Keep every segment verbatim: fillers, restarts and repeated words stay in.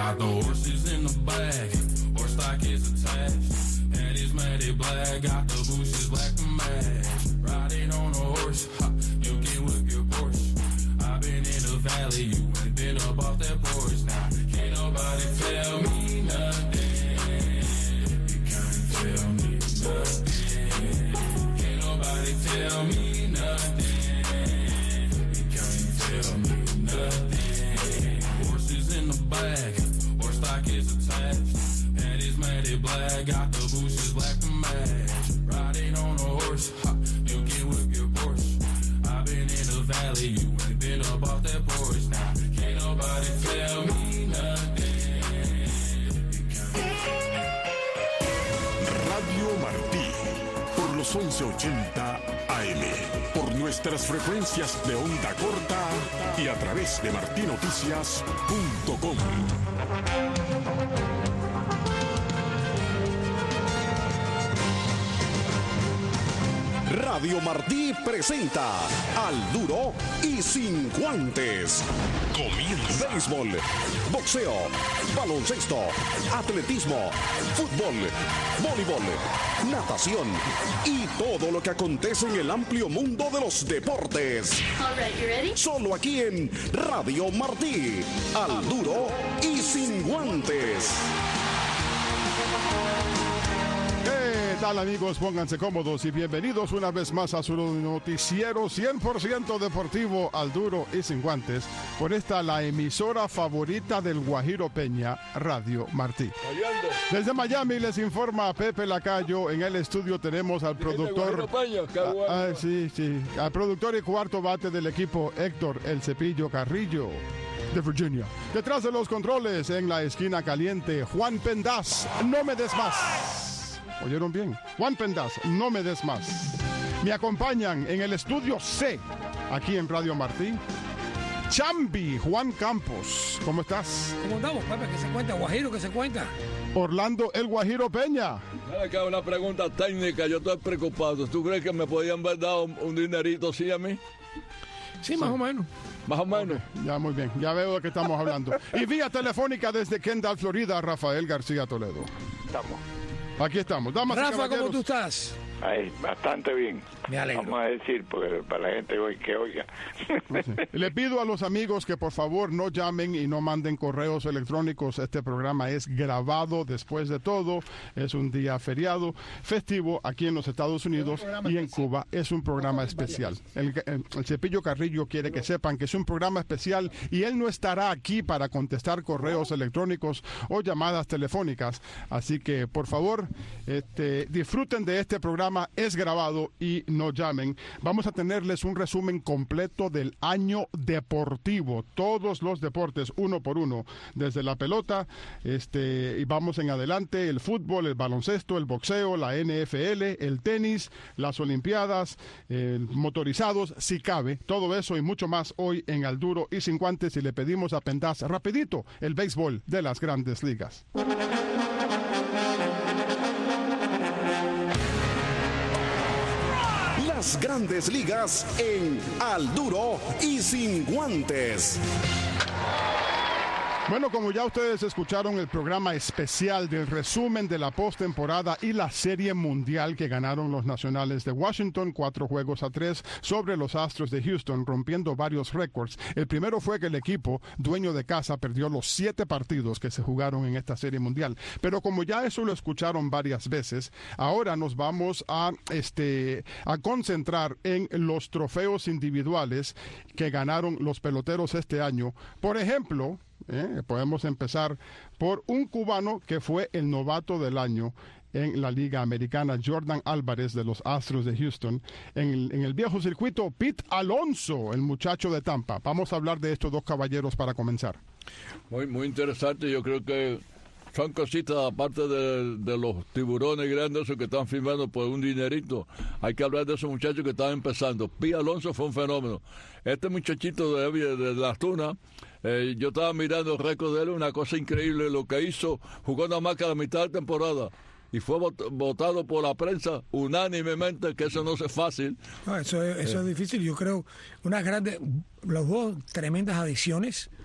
Got the horses in the back, horse stock is attached. And it's matted black, got the bushes black to match. Riding on a horse, ha, you can whip your Porsche. I've been in the valley, you ain't been up off that porch. Now, can't nobody tell me nothing. You can't tell me nothing. Can't nobody tell me nothing. You can't tell me nothing. Horses in the back, horse stock is attached. And it's matted black, got the bushes black to match. Riding on a horse, ha, you can whip your Porsche. I've been in the valley, you ain't been up off that porch. Now, can't nobody tell me nothing. Radio Martí, por los once ochenta A M, por nuestras frecuencias de onda corta y a través de martinoticias punto com. Radio Martí presenta Al Duro y Sin Guantes. Comienza. Béisbol, boxeo, baloncesto, atletismo, fútbol, voleibol, natación y todo lo que acontece en el amplio mundo de los deportes. All right, you ready? Solo aquí en Radio Martí. Al Duro y Sin Guantes. ¿Qué tal, amigos? Pónganse cómodos y bienvenidos una vez más a su noticiero cien por ciento deportivo Al Duro y Sin Guantes, por esta la emisora favorita del Guajiro Peña, Radio Martí. Desde Miami les informa Pepe Lacayo. En el estudio tenemos al productor ah, ah, sí, sí, al productor y cuarto bate del equipo, Héctor El Cepillo Carrillo, de Virginia. Detrás de los controles, en la esquina caliente, Juan Pendaz. No me des más. ¿Oyeron bien? Juan Pendaz, no me des más. Me acompañan en el estudio C, aquí en Radio Martí, Chambi, Juan Campos. ¿Cómo estás? ¿Cómo andamos, Pepe? ¿Qué se cuenta? Guajiro, ¿qué se cuenta? Orlando, el Guajiro Peña. Acá una pregunta técnica, yo estoy preocupado. ¿Tú crees que me podían haber dado un, un dinerito así a mí? Sí, más sí. o menos. Más o menos. Okay, ya, muy bien. Ya veo de qué estamos hablando. Y vía telefónica desde Kendall, Florida, Rafael García Toledo. Estamos. Aquí estamos. Damas Rafa, y caballeros. ¿cómo tú estás? Ahí, bastante bien. Me alegro. Vamos a decir, porque para la gente hoy que oiga. Sí. Le pido a los amigos que por favor no llamen y no manden correos electrónicos. Este programa es grabado después de todo. Es un día feriado, festivo aquí en los Estados Unidos y en Cuba. Es un programa especial. El, el, el Cepillo Carrillo quiere que sepan que es un programa especial y él no estará aquí para contestar correos electrónicos o llamadas telefónicas. Así que por favor, este, disfruten de este programa. Es grabado y no llamen. Vamos a tenerles un resumen completo del año deportivo, todos los deportes uno por uno, desde la pelota, este, y vamos en adelante, el fútbol, el baloncesto, el boxeo, la N F L, el tenis, las olimpiadas, eh, motorizados, si cabe, todo eso y mucho más hoy en Al Duro y Sin Guantes. Y le pedimos a Pendaz rapidito el béisbol de las Grandes Ligas. Las Grandes Ligas en Al Duro y Sin Guantes. Bueno, como ya ustedes escucharon el programa especial del resumen de la postemporada y la Serie Mundial que ganaron los Nacionales de Washington, cuatro juegos a tres sobre los Astros de Houston, rompiendo varios récords. El primero fue que el equipo, dueño de casa, perdió los siete partidos que se jugaron en esta Serie Mundial. Pero como ya eso lo escucharon varias veces, ahora nos vamos a, este, a concentrar en los trofeos individuales que ganaron los peloteros este año. Por ejemplo, Eh, podemos empezar por un cubano que fue el novato del año en la Liga Americana, Jordan Álvarez de los Astros de Houston. En el, en el viejo circuito, Pete Alonso, el muchacho de Tampa. Vamos a hablar de estos dos caballeros para comenzar. Muy, muy interesante. Yo creo que son cositas aparte de, de los tiburones grandes esos que están firmando por un dinerito. Hay que hablar de esos muchachos que están empezando. Pete Alonso fue un fenómeno. Este muchachito de, de, de las Tunas, eh, yo estaba mirando el récord de él, una cosa increíble lo que hizo, jugó nada más que a la mitad de temporada y fue vot- votado por la prensa unánimemente, que eso no es fácil. No, eso es, eso eh. es difícil. Yo creo unas grandes, los dos tremendas adiciones.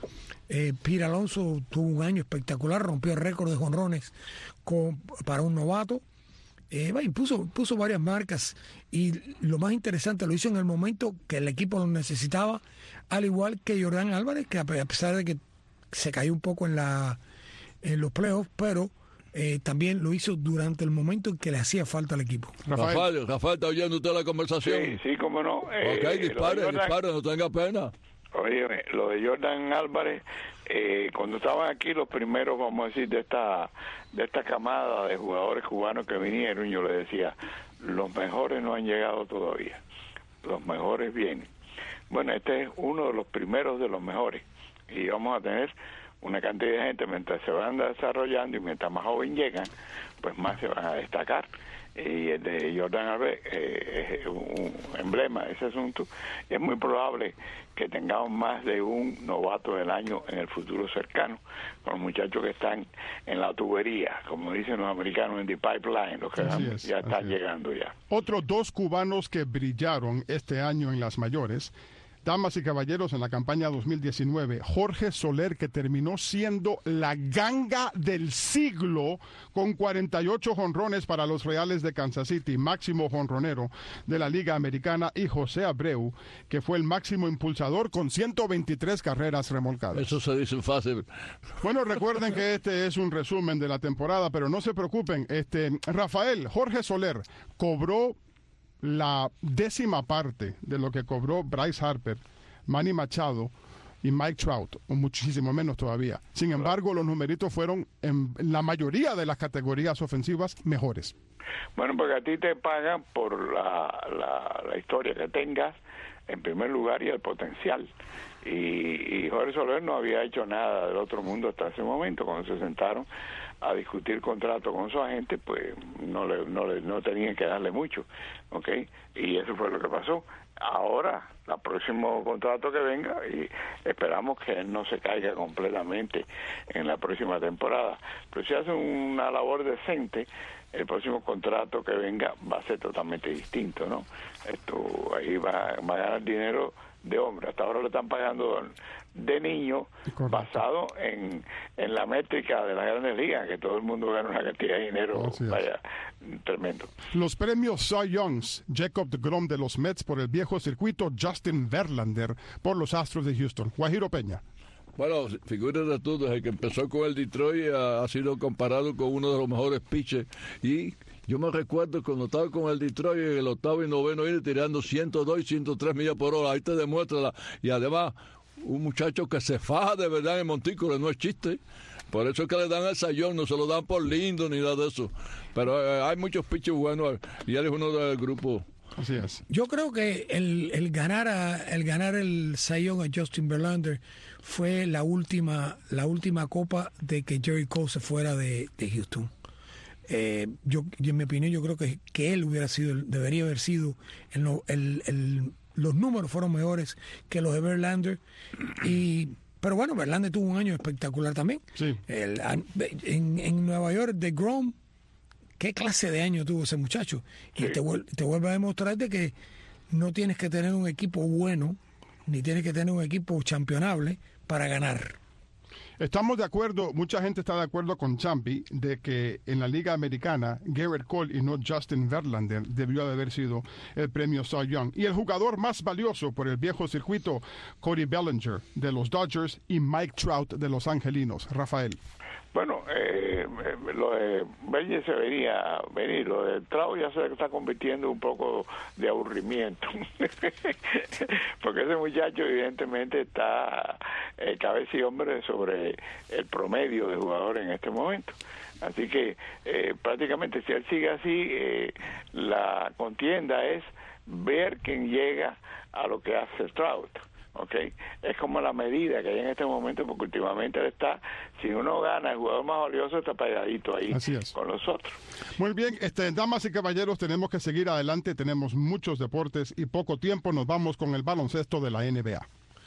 Eh, Pete Alonso tuvo un año espectacular, rompió el récord de jonrones con, para un novato. Eh, y puso, puso varias marcas y lo más interesante, lo hizo en el momento que el equipo lo necesitaba, al igual que Jordan Álvarez, que a pesar de que se cayó un poco en, la, en los playoffs, pero eh, también lo hizo durante el momento en que le hacía falta al equipo. Rafael, Rafael, Rafael ¿está oyendo usted la conversación? Sí, sí, cómo no. Eh, ok, dispare, Jordan, dispare, no tenga pena. Oye, lo de Jordan Álvarez, eh, cuando estaban aquí los primeros, vamos a decir, de esta de esta camada de jugadores cubanos que vinieron, yo le decía, los mejores no han llegado todavía, los mejores vienen. Bueno, este es uno de los primeros de los mejores y vamos a tener una cantidad de gente mientras se van desarrollando y mientras más joven llegan, pues más se van a destacar. Y el de Jordan Álvarez eh, es un emblema de ese asunto y es muy probable que tengamos más de un novato del año en el futuro cercano, con los muchachos que están en la tubería, como dicen los americanos, en the pipeline, los que dan, es, ya están llegando ya. Otros dos cubanos que brillaron este año en las mayores, damas y caballeros, en la campaña dos mil diecinueve, Jorge Soler, que terminó siendo la ganga del siglo con cuarenta y ocho jonrones para los Reales de Kansas City, máximo jonronero de la Liga Americana, y José Abreu, que fue el máximo impulsador con ciento veintitrés carreras remolcadas. Eso se dice fácil. Bueno, recuerden que este es un resumen de la temporada, pero no se preocupen. Este, Rafael, Jorge Soler cobró la décima parte de lo que cobró Bryce Harper, Manny Machado y Mike Trout, o muchísimo menos todavía. Sin embargo, los numeritos fueron en la mayoría de las categorías ofensivas mejores. Bueno, porque a ti te pagan por la, la, la historia que tengas, en primer lugar, y el potencial. Y, y Jorge Soler no había hecho nada del otro mundo hasta ese momento. Cuando se sentaron a discutir contrato con su agente, pues no le, no le, no tenían que darle mucho, ¿ok? Y eso fue lo que pasó. Ahora, el próximo contrato que venga, y esperamos que él no se caiga completamente en la próxima temporada, pero si hace una labor decente, el próximo contrato que venga va a ser totalmente distinto, ¿no? Esto ahí va, va a ganar dinero de hombre. Hasta ahora le están pagando de niño, correcto, basado en, en la métrica de las grandes ligas, que todo el mundo gana una cantidad de dinero, vaya, tremendo. Los premios Cy Youngs, Jacob deGrom de los Mets por el viejo circuito, Justin Verlander por los Astros de Houston. Guajiro Peña. Bueno, figúrate tú, desde que empezó con el Detroit ha, ha sido comparado con uno de los mejores pitchers. Y yo me recuerdo cuando estaba con el Detroit en el octavo y noveno inning tirando ciento dos y ciento tres millas por hora. Ahí te demuestra la, y además un muchacho que se faja de verdad en el montículo, no es chiste. Por eso es que le dan el sayón, no se lo dan por lindo ni nada de eso. Pero eh, hay muchos pitchers buenos y él es uno del grupo. Así es. Yo creo que el, el ganar a, el ganar el Cy Young a Justin Verlander fue la última la última copa de que Jerry Cole se fuera de, de Houston. Eh, yo, en mi opinión, yo creo que, que él hubiera sido, debería haber sido, el, el, el, los números fueron mejores que los de Verlander. Y, pero bueno, Verlander tuvo un año espectacular también. Sí. El, en, en Nueva York, DeGrom, ¿qué clase de año tuvo ese muchacho? Y sí, te, te vuelve a demostrar de que no tienes que tener un equipo bueno, ni tienes que tener un equipo championable para ganar. Estamos de acuerdo, mucha gente está de acuerdo con Champi de que en la Liga Americana Gerrit Cole y no Justin Verlander debió de haber sido el premio Cy Young. Y el jugador más valioso por el viejo circuito, Cody Bellinger de los Dodgers y Mike Trout de los Angelinos. Rafael. Bueno, eh, lo de Bellinger se venía venir, lo de Trout ya se está convirtiendo un poco de aburrimiento, porque ese muchacho evidentemente está eh, cabeza y hombre sobre el promedio de jugadores en este momento. Así que eh, prácticamente si él sigue así, eh, la contienda es ver quién llega a lo que hace Trout. Okay. Es como la medida que hay en este momento, porque últimamente él está, si uno gana, el jugador más valioso está pegadito ahí con los otros. Muy bien, este, damas y caballeros, tenemos que seguir adelante, tenemos muchos deportes y poco tiempo. Nos vamos con el baloncesto de la N B A.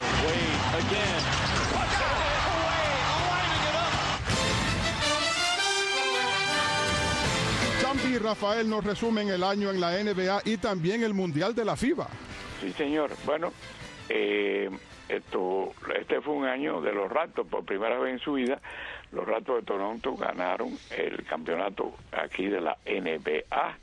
Champi y Rafael nos resumen el año en la N B A y también el Mundial de la FIBA. Sí, señor. Bueno, eh, esto, este fue un año de los Raptors. Por primera vez en su vida, los Raptors de Toronto ganaron el campeonato aquí de la N B A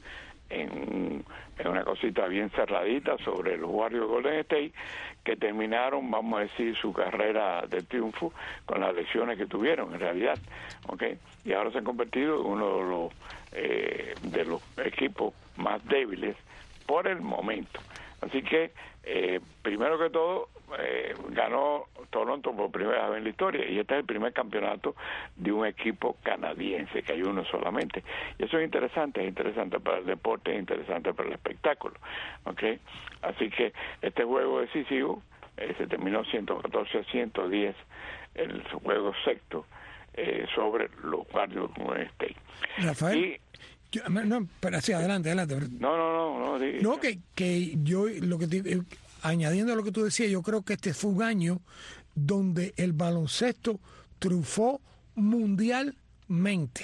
en, en una cosita bien cerradita sobre los Warriors de Golden State, que terminaron, vamos a decir, su carrera de triunfo con las lesiones que tuvieron en realidad, ¿okay? Y ahora se han convertido en uno de los eh, de los equipos más débiles por el momento. Así que, eh, primero que todo, eh, ganó Toronto por primera vez en la historia, y este es el primer campeonato de un equipo canadiense, que hay uno solamente. Y eso es interesante, es interesante para el deporte, es interesante para el espectáculo, ¿okay? Así que este juego decisivo eh, se terminó ciento catorce a ciento diez, el juego sexto, eh, sobre los Warriors de Golden State. Rafael, y, yo, no, pero sí, adelante, adelante. No, no, no, no. Diga. No, que, que yo, lo que te, eh, añadiendo a lo que tú decías, yo creo que este fue un año donde el baloncesto triunfó mundialmente.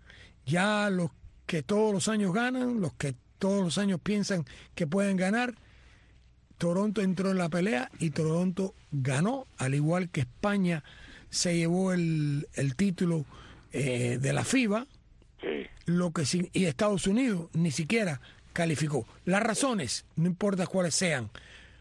Ya los que todos los años ganan, los que todos los años piensan que pueden ganar, Toronto entró en la pelea y Toronto ganó, al igual que España se llevó el, el título eh, de la FIBA. Sí. Lo que sí, y Estados Unidos ni siquiera calificó. Las razones, no importa cuáles sean,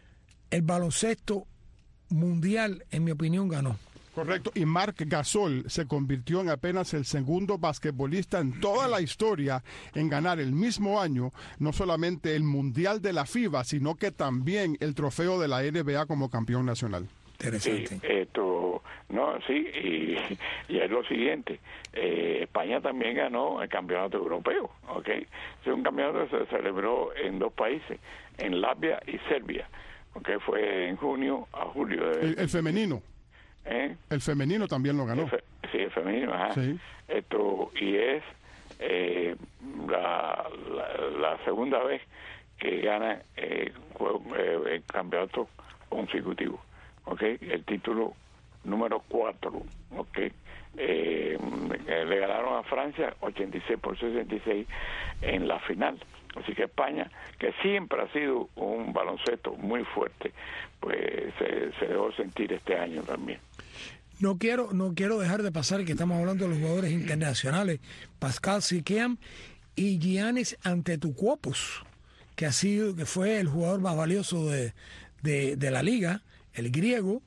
el baloncesto mundial, en mi opinión, ganó. Correcto, y Marc Gasol se convirtió en apenas el segundo basquetbolista en toda la historia en ganar el mismo año no solamente el Mundial de la FIBA, sino que también el trofeo de la N B A como campeón nacional. Interesante. Sí, esto, no, sí, y, y es lo siguiente, eh, España también ganó el campeonato europeo, ¿ok? Es un campeonato que se celebró en dos países, en Latvia y Serbia, ¿ok? Fue en junio a julio. De, el, el femenino. ¿Eh? El femenino también lo ganó. El fe, sí, el femenino, ajá. Sí. Esto, y es eh, la, la, la segunda vez que gana eh, eh, el campeonato consecutivo. Okay, el título número cuatro, okay. Eh, le ganaron a Francia ochenta y seis por sesenta y seis en la final. Así que España, que siempre ha sido un baloncesto muy fuerte, pues se, se dejó sentir este año también. No quiero, no quiero dejar de pasar que estamos hablando de los jugadores internacionales, Pascal Siakam y Giannis Antetokounmpo, que ha sido, que fue el jugador más valioso de, de, de la liga, el griego,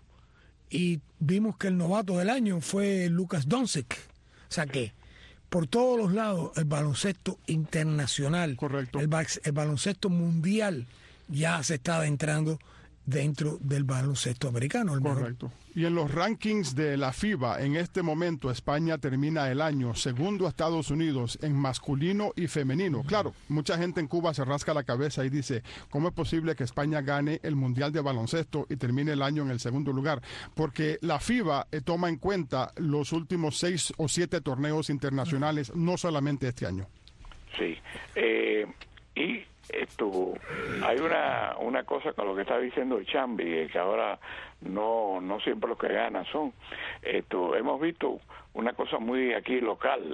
y vimos que el novato del año fue Lukas Doncic. O sea que por todos los lados el baloncesto internacional, correcto, el, el baloncesto mundial ya se está adentrando dentro del baloncesto americano. El correcto. Mejor. Y en los rankings de la FIBA, en este momento España termina el año segundo a Estados Unidos en masculino y femenino. Claro, mucha gente en Cuba se rasca la cabeza y dice, ¿cómo es posible que España gane el Mundial de Baloncesto y termine el año en el segundo lugar? Porque la FIBA eh, toma en cuenta los últimos seis o siete torneos internacionales, no solamente este año. Sí, eh, y esto, hay una una cosa con lo que está diciendo el Chambi, que ahora no no siempre los que ganan son, esto, hemos visto una cosa muy aquí local,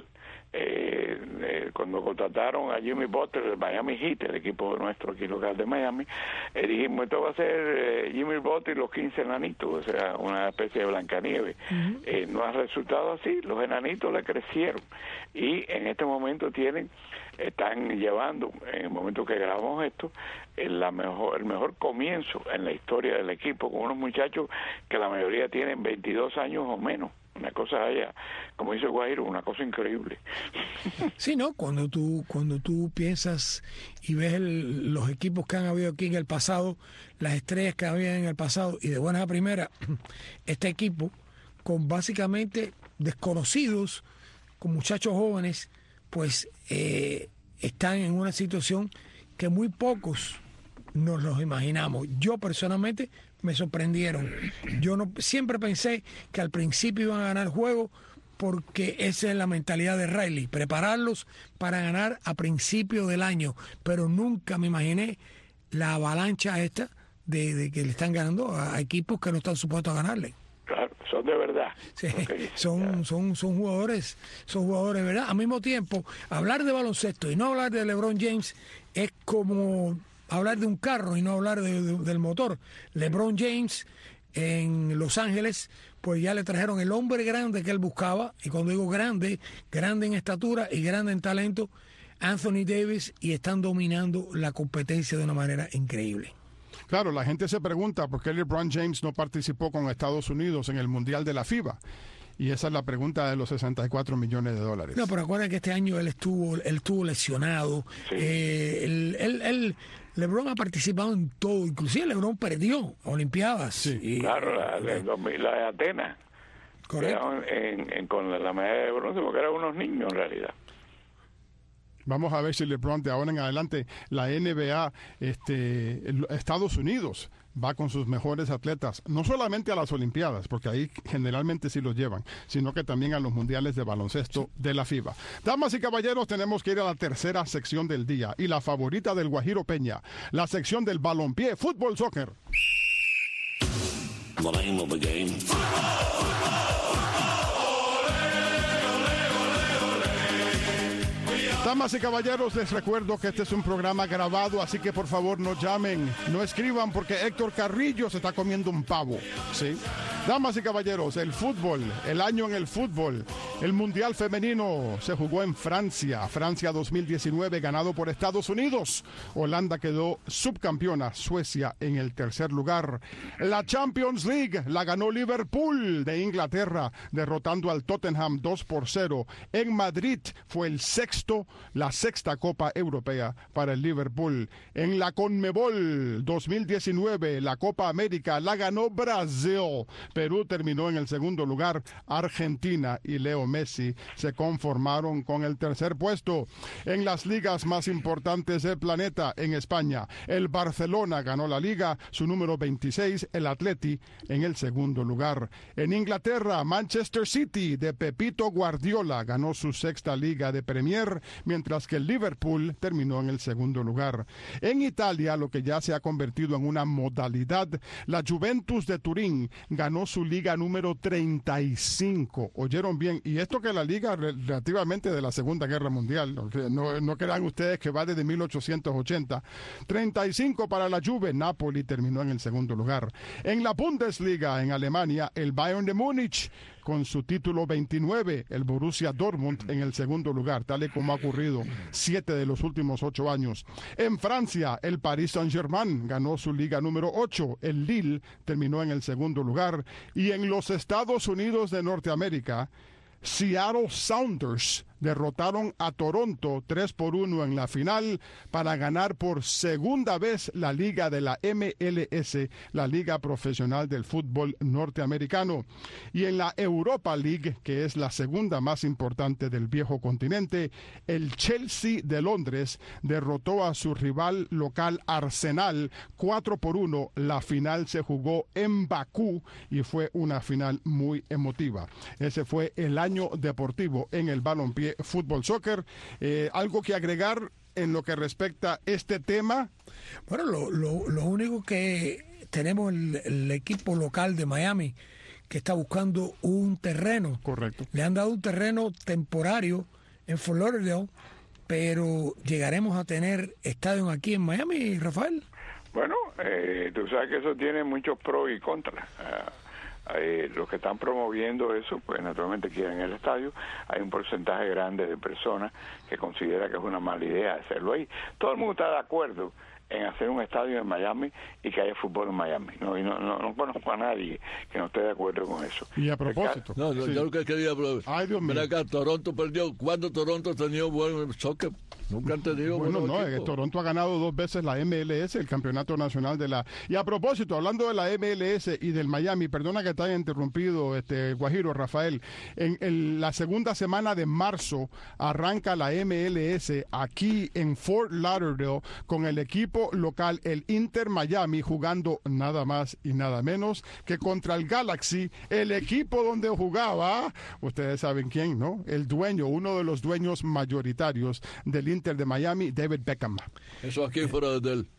eh, eh, cuando contrataron a Jimmy Butler del Miami Heat, el equipo nuestro aquí local de Miami, eh, dijimos, esto va a ser eh, Jimmy Butler y los quince enanitos, o sea, una especie de Blancanieves. Uh-huh. Eh, no ha resultado así, los enanitos le crecieron y en este momento tienen están llevando, en el momento que grabamos esto, el, la mejor, el mejor comienzo en la historia del equipo, con unos muchachos que la mayoría tienen veintidós años o menos. Una cosa allá, como dice Guairo, una cosa increíble. Sí, ¿no? Cuando tú, cuando tú piensas y ves el, los equipos que han habido aquí en el pasado, las estrellas que había en el pasado, y de buenas a primeras, este equipo, con básicamente desconocidos, con muchachos jóvenes, pues eh, están en una situación que muy pocos nos los imaginamos. Yo personalmente me sorprendieron. Yo no siempre pensé que al principio iban a ganar el juego porque esa es la mentalidad de Riley, prepararlos para ganar a principio del año, pero nunca me imaginé la avalancha esta de, de que le están ganando a equipos que no están supuestos a ganarle. Claro, son de verdad. Sí, okay. son, son, son jugadores, son jugadores de verdad. Al mismo tiempo, hablar de baloncesto y no hablar de LeBron James es como hablar de un carro y no hablar de, de, del motor. LeBron James en Los Ángeles, pues ya le trajeron el hombre grande que él buscaba, y cuando digo grande, grande en estatura y grande en talento, Anthony Davis, y están dominando la competencia de una manera increíble. Claro, la gente se pregunta por qué LeBron James no participó con Estados Unidos en el Mundial de la FIBA. Y esa es la pregunta de los sesenta y cuatro millones de dólares. No, pero acuérdense que este año él estuvo él estuvo lesionado. Sí. Eh, él, él, él, LeBron ha participado en todo, inclusive LeBron perdió Olimpiadas. Sí, y, claro, la, la, la de Atenas. Correcto. En, en, con la, la medalla de bronce, porque eran unos niños en realidad. Vamos a ver si LeBron de ahora en adelante, la N B A, este, Estados Unidos, va con sus mejores atletas, no solamente a las Olimpiadas, porque ahí generalmente sí los llevan, sino que también a los mundiales de baloncesto de la FIBA. Damas y caballeros, tenemos que ir a la tercera sección del día, y la favorita del Guajiro Peña, la sección del balompié, fútbol, soccer. The name of the game. Damas y caballeros, les recuerdo que este es un programa grabado, así que por favor no llamen, no escriban, porque Héctor Carrillo se está comiendo un pavo, ¿sí? Damas y caballeros, el fútbol, el año en el fútbol, el Mundial Femenino se jugó en Francia, Francia dos mil diecinueve, ganado por Estados Unidos. Holanda quedó subcampeona, Suecia en el tercer lugar. La Champions League la ganó Liverpool de Inglaterra, derrotando al Tottenham dos por cero. En Madrid fue el sexto la sexta Copa Europea para el Liverpool. En la Conmebol dos mil diecinueve, la Copa América la ganó Brasil. Perú terminó en el segundo lugar. Argentina y Leo Messi se conformaron con el tercer puesto. En las ligas más importantes del planeta, en España, el Barcelona ganó la liga, su número veintiséis, el Atleti en el segundo lugar. En Inglaterra, Manchester City de Pepito Guardiola ganó su sexta liga de Premier, mientras que el Liverpool terminó en el segundo lugar. En Italia, lo que ya se ha convertido en una modalidad, la Juventus de Turín ganó su liga número treinta y cinco. Oyeron bien, y esto que la liga relativamente de la Segunda Guerra Mundial, no, no crean ustedes que va desde mil ochocientos ochenta. treinta y cinco para la Juve. Napoli terminó en el segundo lugar. En la Bundesliga, en Alemania, el Bayern de Múnich con su título veintinueve, el Borussia Dortmund en el segundo lugar, tal y como ha ocurrido siete de los últimos ocho años. En Francia, el Paris Saint-Germain ganó su liga número ocho, el Lille terminó en el segundo lugar, y en los Estados Unidos de Norteamérica, Seattle Sounders derrotaron a Toronto tres por uno en la final para ganar por segunda vez la liga de la M L S, la liga profesional del fútbol norteamericano. Y en la Europa League, que es la segunda más importante del viejo continente, el Chelsea de Londres derrotó a su rival local Arsenal cuatro por uno. La final se jugó en Bakú y fue una final muy emotiva. Ese fue el año deportivo en el balompié fútbol soccer. Eh, ¿Algo que agregar en lo que respecta a este tema? Bueno, lo, lo, lo único que tenemos el, el equipo local de Miami que está buscando un terreno. Correcto. Le han dado un terreno temporario en Fort Lauderdale, pero llegaremos a tener estadio aquí en Miami, Rafael. Bueno, eh, tú sabes que eso tiene muchos pros y contras. Uh, Eh, los que están promoviendo eso, pues naturalmente quieren el estadio. Hay un porcentaje grande de personas que considera que es una mala idea hacerlo ahí. Todo el mundo está de acuerdo en hacer un estadio en Miami y que haya fútbol en Miami. No, y no, no, no conozco a nadie que no esté de acuerdo con eso. Y a propósito. No, no, sí. yo lo que quería... Ay, Dios mío. Acá, Toronto perdió. ¿Cuándo Toronto ha tenido buen soccer? Nunca han tenido bueno, buenos no, equipos. Toronto ha ganado dos veces la M L S, el campeonato nacional de la... Y a propósito, hablando de la M L S y del Miami, perdona que te haya interrumpido, este Guajiro, Rafael, en el, la segunda semana de marzo arranca la M L S aquí en Fort Lauderdale con el equipo local, el Inter Miami, jugando nada más y nada menos que contra el Galaxy, el equipo donde jugaba, ustedes saben quién, ¿no? El dueño, uno de los dueños mayoritarios del Inter de Miami, David Beckham. Eso aquí fuera del...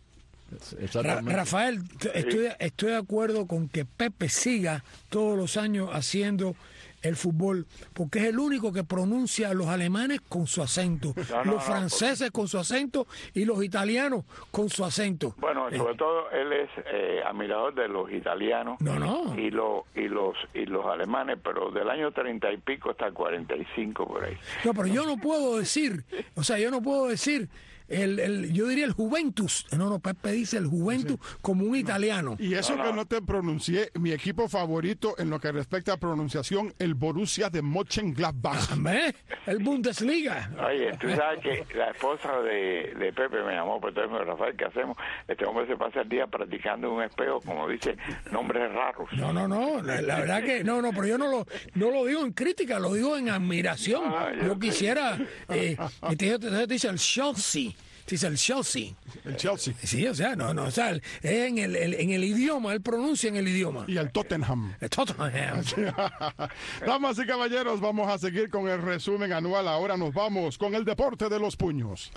Ra Rafael, estoy, estoy de acuerdo con que Pepe siga todos los años haciendo el fútbol, porque es el único que pronuncia a los alemanes con su acento, No, no, los no, franceses porque... con su acento y los italianos con su acento. Bueno, sobre eh, todo él es eh, admirador de los italianos no, no. y los y los y los alemanes, pero del año treinta y pico hasta cuarenta y cinco por ahí. No, pero yo no puedo decir, o sea, yo no puedo decir El, el, yo diría el Juventus, no, no, Pepe dice el Juventus sí. como un italiano. Y eso no, que no. no te pronuncié, mi equipo favorito en lo que respecta a pronunciación, el Borussia de Mönchengladbach. ¿Ves? El Bundesliga. Oye, tú sabes que la esposa de, de Pepe me llamó, pero entonces me dijo, Rafael, ¿qué hacemos? Este hombre se pasa el día practicando en un espejo, como dice, nombres raros. No, no, no, la, la verdad que no, no, pero yo no lo, no lo digo en crítica, lo digo en admiración. Ah, yo, yo quisiera, eh, te, te, te dice el Chelsea. Dice el Chelsea. El Chelsea. Sí, o sea, no, no, o sea, es en el, el, en el idioma, él pronuncia en el idioma. Y el Tottenham. El Tottenham. Damas y caballeros, vamos a seguir con el resumen anual. Ahora nos vamos con el deporte de los puños.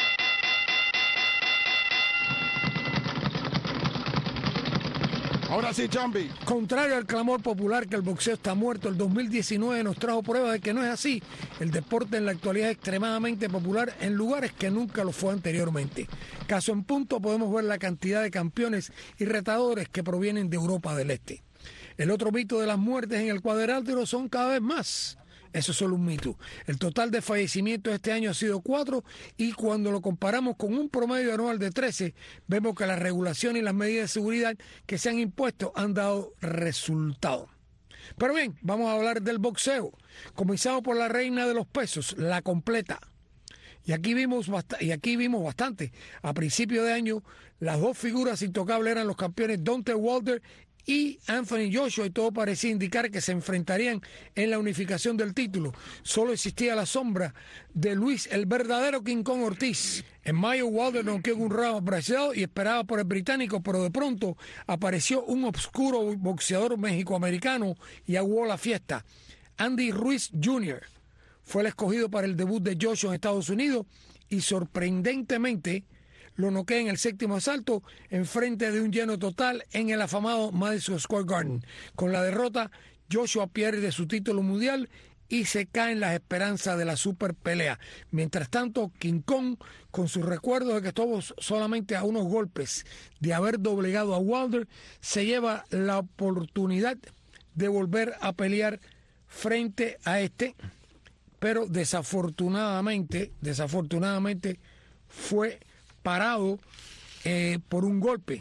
Ahora sí, Jambi. Contrario al clamor popular que el boxeo está muerto, el dos mil diecinueve nos trajo pruebas de que no es así. El deporte en la actualidad es extremadamente popular en lugares que nunca lo fue anteriormente. Caso en punto, podemos ver la cantidad de campeones y retadores que provienen de Europa del Este. El otro mito de las muertes en el cuadrilátero son cada vez más. Eso es solo un mito. El total de fallecimientos este año ha sido cuatro y cuando lo comparamos con un promedio anual de trece, vemos que las regulaciones y las medidas de seguridad que se han impuesto han dado resultado. Pero bien, vamos a hablar del boxeo. Comenzamos por la reina de los pesos, la completa. Y aquí vimos bast- y aquí vimos bastante. A principio de año, las dos figuras intocables eran los campeones Deontay Wilder y Anthony Joshua, y todo parecía indicar que se enfrentarían en la unificación del título. Solo existía la sombra de Luis, el verdadero King Kong Ortiz. En mayo, Wilder noqueó en un round braceado y esperaba por el británico, pero de pronto apareció un obscuro boxeador mexicoamericano y aguó la fiesta. Andy Ruiz junior fue el escogido para el debut de Joshua en Estados Unidos y sorprendentemente lo noquea en el séptimo asalto en frente de un lleno total en el afamado Madison Square Garden. Con la derrota, Joshua pierde su título mundial y se caen las esperanzas de la super pelea. Mientras tanto, King Kong, con sus recuerdos de que estuvo solamente a unos golpes de haber doblegado a Wilder, se lleva la oportunidad de volver a pelear frente a este, pero desafortunadamente, desafortunadamente fue parado eh, por un golpe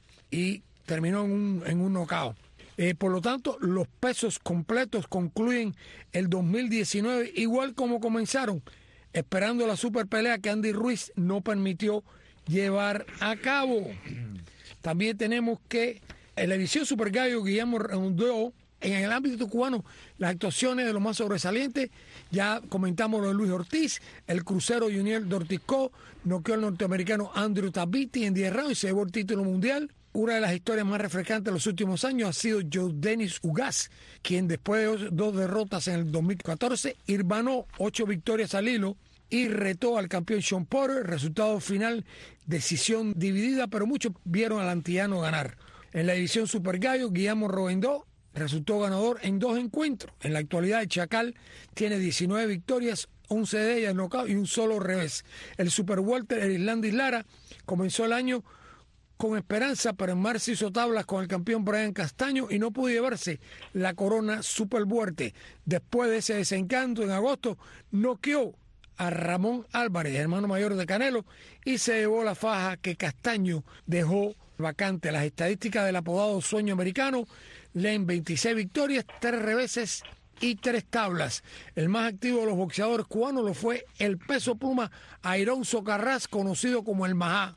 y terminó en un, en un knockout. Eh, por lo tanto, los pesos completos concluyen el dos mil diecinueve igual como comenzaron, esperando la super pelea que Andy Ruiz no permitió llevar a cabo. También tenemos que en la edición Super Gallo, Guillermo Redondó. En el ámbito cubano, las actuaciones de los más sobresalientes, ya comentamos lo de Luis Ortiz, el crucero Junior de Ortizco, noqueó al norteamericano Andrew Tabiti en diez rounds y se llevó el título mundial. Una de las historias más refrescantes de los últimos años ha sido Joe Dennis Ugas, quien después de dos derrotas en el dos mil catorce, hirmanó ocho victorias al hilo y retó al campeón Sean Porter. Resultado final, decisión dividida, pero muchos vieron al antillano ganar. En la edición Super Gallo, Guillermo Rodendó resultó ganador en dos encuentros. En la actualidad, el Chacal tiene diecinueve victorias, once de ellas nocaut y un solo revés. El Super Welter, el Islandis Lara, comenzó el año con esperanza, pero en marzo hizo tablas con el campeón Brian Castaño y no pudo llevarse la corona Super Welter. Después de ese desencanto, en agosto, noqueó a Ramón Álvarez, hermano mayor de Canelo, y se llevó la faja que Castaño dejó vacante. Las estadísticas del apodado Sueño Americano leen veintiséis victorias, tres reveses y tres tablas. El más activo de los boxeadores cubanos lo fue el peso pluma Airón Socarrás, conocido como el Majá.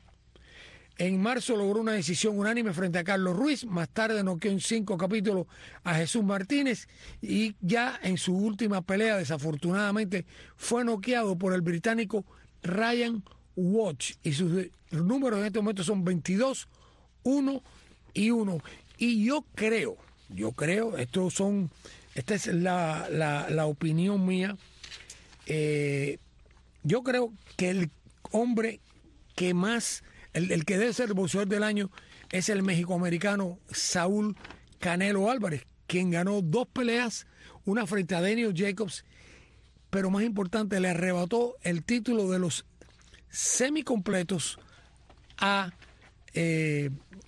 En marzo logró una decisión unánime frente a Carlos Ruiz, más tarde noqueó en cinco capítulos a Jesús Martínez y ya en su última pelea desafortunadamente fue noqueado por el británico Ryan Watch y sus números en este momento son veintidós, uno y uno. Y yo creo, yo creo, estos son, esta es la, la, la opinión mía, eh, yo creo que el hombre que más, el, el que debe ser el boxeador del año es el mexicoamericano Saúl Canelo Álvarez, quien ganó dos peleas, una frente a Daniel Jacobs, pero más importante, le arrebató el título de los semicompletos a eh,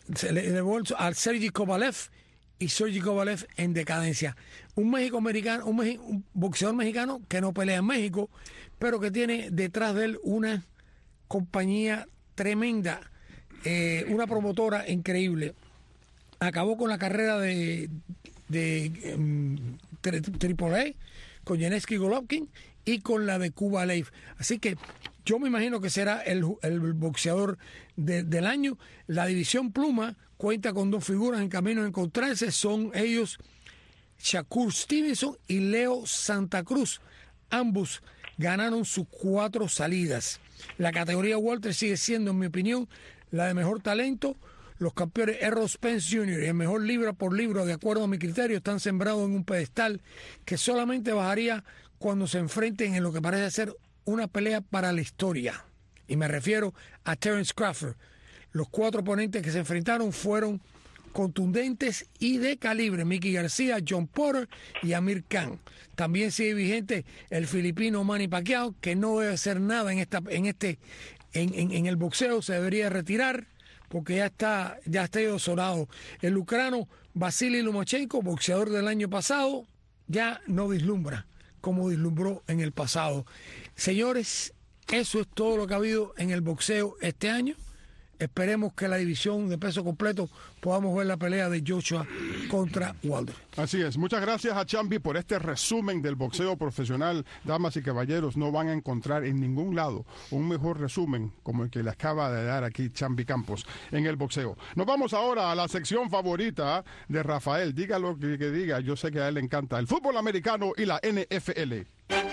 al Sergey Kovalev, y Sergey Kovalev en decadencia. Un México americano, un, Meji, un boxeador mexicano que no pelea en México, pero que tiene detrás de él una compañía tremenda, eh, una promotora increíble. Acabó con la carrera de, de um, Triple A, con Gennady Golovkin y con la de Kovalev. Así que yo me imagino que será el, el boxeador de, del año. La división pluma cuenta con dos figuras en camino a encontrarse. Son ellos Shakur Stevenson y Leo Santa Cruz. Ambos ganaron sus cuatro salidas. La categoría welter sigue siendo, en mi opinión, la de mejor talento. Los campeones Errol Spence junior y el mejor libra por libra, de acuerdo a mi criterio, están sembrados en un pedestal que solamente bajaría cuando se enfrenten en lo que parece ser una pelea para la historia. Y me refiero a Terence Crawford. Los cuatro oponentes que se enfrentaron fueron contundentes y de calibre: Mickey García, John Porter y Amir Khan. También sigue vigente el filipino Manny Pacquiao, que no debe hacer nada en esta, en este, en, en, en el boxeo. Se debería retirar porque ya está, ya está desolado. El ucrano Vasily Lomachenko, boxeador del año pasado, ya no vislumbra como vislumbró en el pasado. Señores, eso es todo lo que ha habido en el boxeo este año. Esperemos que la división de peso completo podamos ver la pelea de Joshua contra Wilder. Así es. Muchas gracias a Chambi por este resumen del boxeo profesional. Damas y caballeros, no van a encontrar en ningún lado un mejor resumen como el que le acaba de dar aquí Chambi Campos en el boxeo. Nos vamos ahora a la sección favorita de Rafael. Diga lo que, que diga, yo sé que a él le encanta el fútbol americano y la N F L.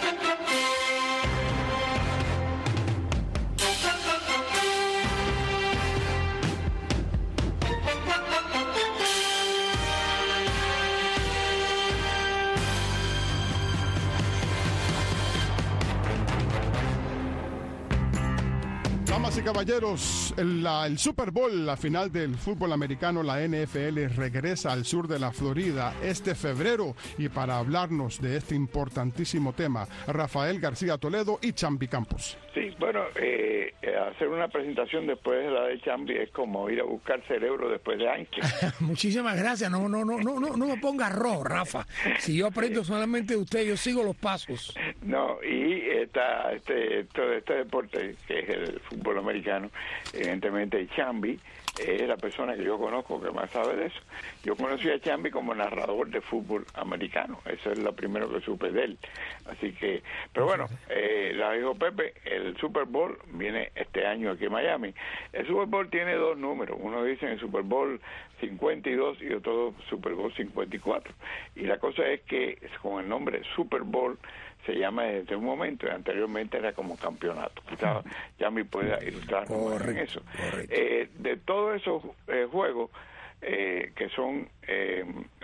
Damas y caballeros, el, la, el Super Bowl, la final del fútbol americano, la N F L, regresa al sur de la Florida este febrero. Y para hablarnos de este importantísimo tema, Rafael García Toledo y Chambi Campos. Sí, bueno, eh, hacer una presentación después de la de Chambi es como ir a buscar cerebro después de Einstein. Muchísimas gracias. No, no, no, no, no, no me ponga arroz, Rafa. Si yo aprendo solamente de usted, yo sigo los pasos. No, y esta, este, todo este deporte, que es el fútbol americano, evidentemente Chambi es la persona que yo conozco que más sabe de eso. Yo conocí a Chambi como narrador de fútbol americano, eso es lo primero que supe de él. Así que, pero bueno, eh, la dijo Pepe, el Super Bowl viene este año aquí en Miami. El Super Bowl tiene dos números, uno dice el Super Bowl cincuenta y dos y otro Super Bowl cincuenta y cuatro. Y la cosa es que con el nombre Super Bowl se llama desde un momento, y anteriormente era como campeonato. Quizás ya me pueda ilustrar en eso. Eh, de todos esos eh, juegos, eh, que son eh,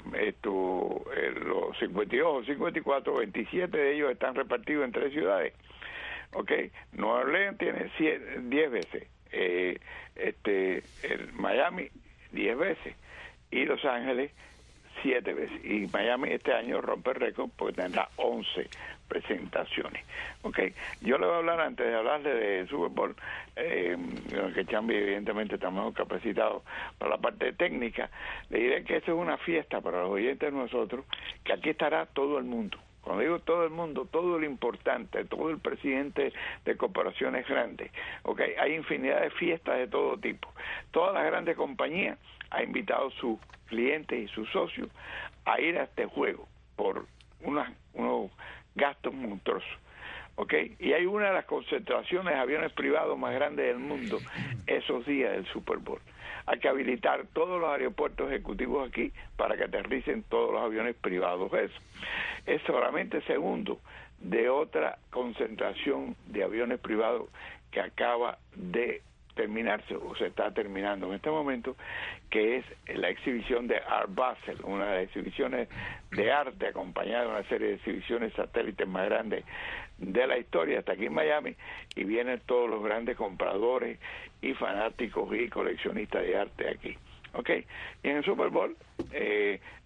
esto, eh, los cincuenta y dos o cincuenta y cuatro, veintisiete de ellos están repartidos en tres ciudades. Ok, Nueva Orleans tiene diez veces, eh, este, el Miami diez veces, y Los Ángeles siete veces. Y Miami este año rompe el récord porque tendrá once presentaciones. Okay. Yo le voy a hablar, antes de hablarle de Super Bowl, eh, que Chambi evidentemente está mejor capacitado para la parte técnica, le diré que esto es una fiesta para los oyentes de nosotros, que aquí estará todo el mundo. Cuando digo todo el mundo, todo lo importante, todo el presidente de corporaciones grandes. Okay. Hay infinidad de fiestas de todo tipo. Todas las grandes compañías han invitado a sus clientes y sus socios a ir a este juego por unas, unos gastos monstruosos. ¿Okay? Y hay una de las concentraciones de aviones privados más grandes del mundo esos días del Super Bowl. Hay que habilitar todos los aeropuertos ejecutivos aquí para que aterricen todos los aviones privados. Eso es solamente segundo de otra concentración de aviones privados que acaba de terminarse o se está terminando en este momento, que es la exhibición de Art Basel, una de las exhibiciones de arte acompañada de una serie de exhibiciones satélites más grandes de la historia, hasta aquí en Miami, y vienen todos los grandes compradores y fanáticos y coleccionistas de arte aquí. Okay. Y en el Super Bowl, eh, eh,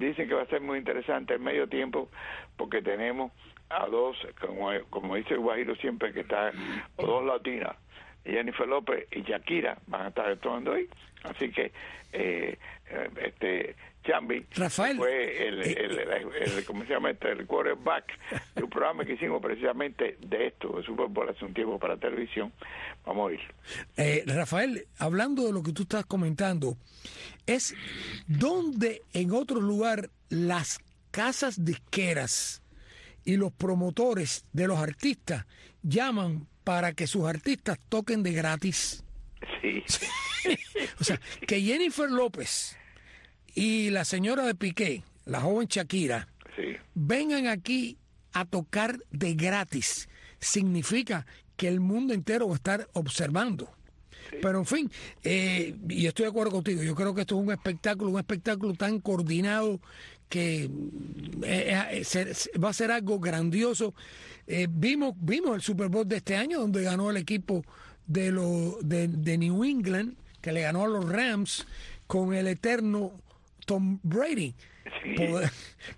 dicen que va a ser muy interesante el medio tiempo porque tenemos a dos, como, como dice el Guajiro siempre, que está, o dos latinas, Jennifer López y Shakira van a estar actuando hoy, así que eh, este Chambi Rafael, fue el, el, el, el, el, ¿cómo se llama este? El quarterback de un programa que hicimos precisamente de esto, de Super Bowl hace un tiempo para televisión. Vamos a oír. Eh, Rafael, hablando de lo que tú estás comentando, es donde en otro lugar las casas disqueras y los promotores de los artistas llaman para que sus artistas toquen de gratis. Sí. O sea, que Jennifer López y la señora de Piqué, la joven Shakira, Sí. vengan aquí a tocar de gratis, significa que el mundo entero va a estar observando. Sí. Pero en fin, eh, y estoy de acuerdo contigo, yo creo que esto es un espectáculo, un espectáculo tan coordinado que eh, eh, se, se, va a ser algo grandioso. Eh, vimos, vimos el Super Bowl de este año donde ganó el equipo de, lo, de, de New England, que le ganó a los Rams con el eterno Tom Brady. Sí. Pod-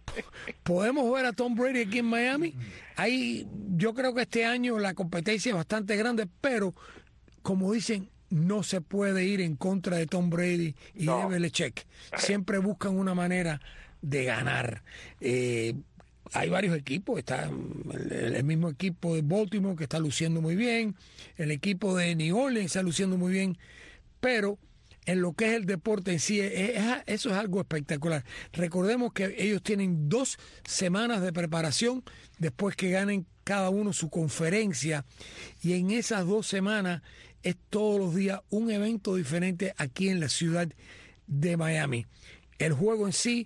podemos ver a Tom Brady aquí en Miami. Ahí yo creo que este año la competencia es bastante grande, pero como dicen, no se puede ir en contra de Tom Brady y no. de Belichick. Siempre buscan una manera de ganar. Eh, hay varios equipos, está el, el mismo equipo de Baltimore que está luciendo muy bien, el equipo de New Orleans está luciendo muy bien, pero en lo que es el deporte en sí, es, es, eso es algo espectacular. Recordemos que ellos tienen dos semanas de preparación después que ganen cada uno su conferencia, y en esas dos semanas es todos los días un evento diferente aquí en la ciudad de Miami. El juego en sí,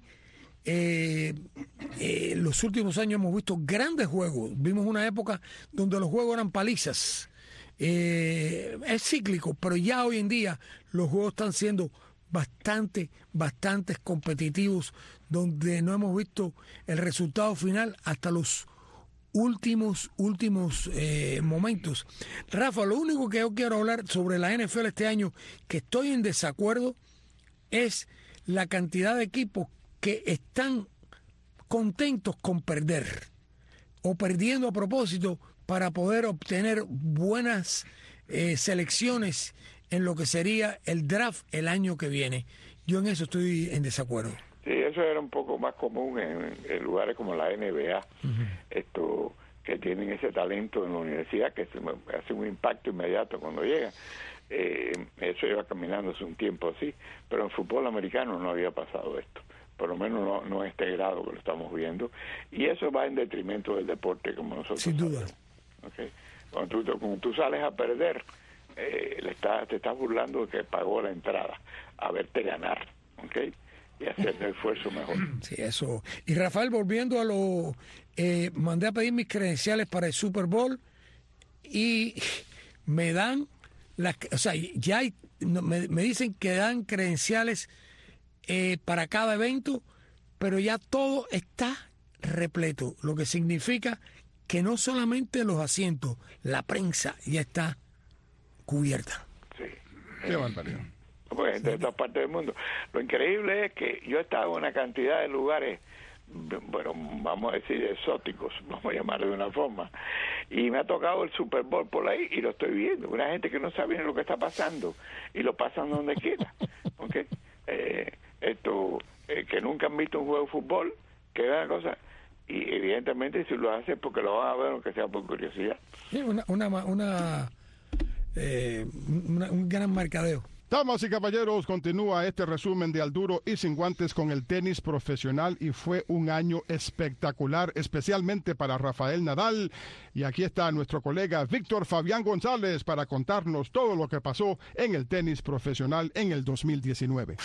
eh, eh, los últimos años hemos visto grandes juegos. Vimos una época donde los juegos eran palizas. Eh, es cíclico, pero ya hoy en día los juegos están siendo bastante, bastante competitivos, donde no hemos visto el resultado final hasta los últimos, últimos eh, momentos. Rafa, lo único que yo quiero hablar sobre la N F L este año, que estoy en desacuerdo, es la cantidad de equipos que están contentos con perder o perdiendo a propósito para poder obtener buenas eh, selecciones en lo que sería el draft el año que viene. Yo en eso estoy en desacuerdo. Sí, eso era un poco más común en, en lugares como la N B A, uh-huh. esto, que tienen ese talento en la universidad que hace un impacto inmediato cuando llegan. Eh, eso iba caminando hace un tiempo así, pero en fútbol americano no había pasado esto, por lo menos no, no a este grado que lo estamos viendo, y eso va en detrimento del deporte como nosotros sin duda. Sabemos. Okay. Cuando, tú, cuando tú sales a perder, eh, le está, te estás burlando de que pagó la entrada a verte ganar, ¿okay? Y hacer el esfuerzo mejor. Sí, eso. Y Rafael, volviendo a lo... Eh, mandé a pedir mis credenciales para el Super Bowl y me dan... Las, o sea, ya hay, me, me dicen que dan credenciales eh, para cada evento, pero ya todo está repleto, lo que significa que no solamente los asientos, la prensa ya está cubierta. Sí. Qué barbaridad. Pues de todas partes del mundo. Lo increíble es que yo he estado en una cantidad de lugares, bueno, vamos a decir exóticos, vamos a llamarlo de una forma, y me ha tocado el Super Bowl por ahí y lo estoy viendo. Una gente que no sabe ni lo que está pasando y lo pasan donde quiera. ¿Okay? Eh, esto, eh, que nunca han visto un juego de fútbol, que es una cosa, y evidentemente si lo hacen porque lo van a ver, aunque sea por curiosidad. Sí, una, una, una, eh, una un gran mercadeo. Damas y caballeros, continúa este resumen de Al Duro y Sin Guantes con el tenis profesional, y fue un año espectacular, especialmente para Rafael Nadal. Y aquí está nuestro colega Víctor Fabián González para contarnos todo lo que pasó en el tenis profesional en el dos mil diecinueve.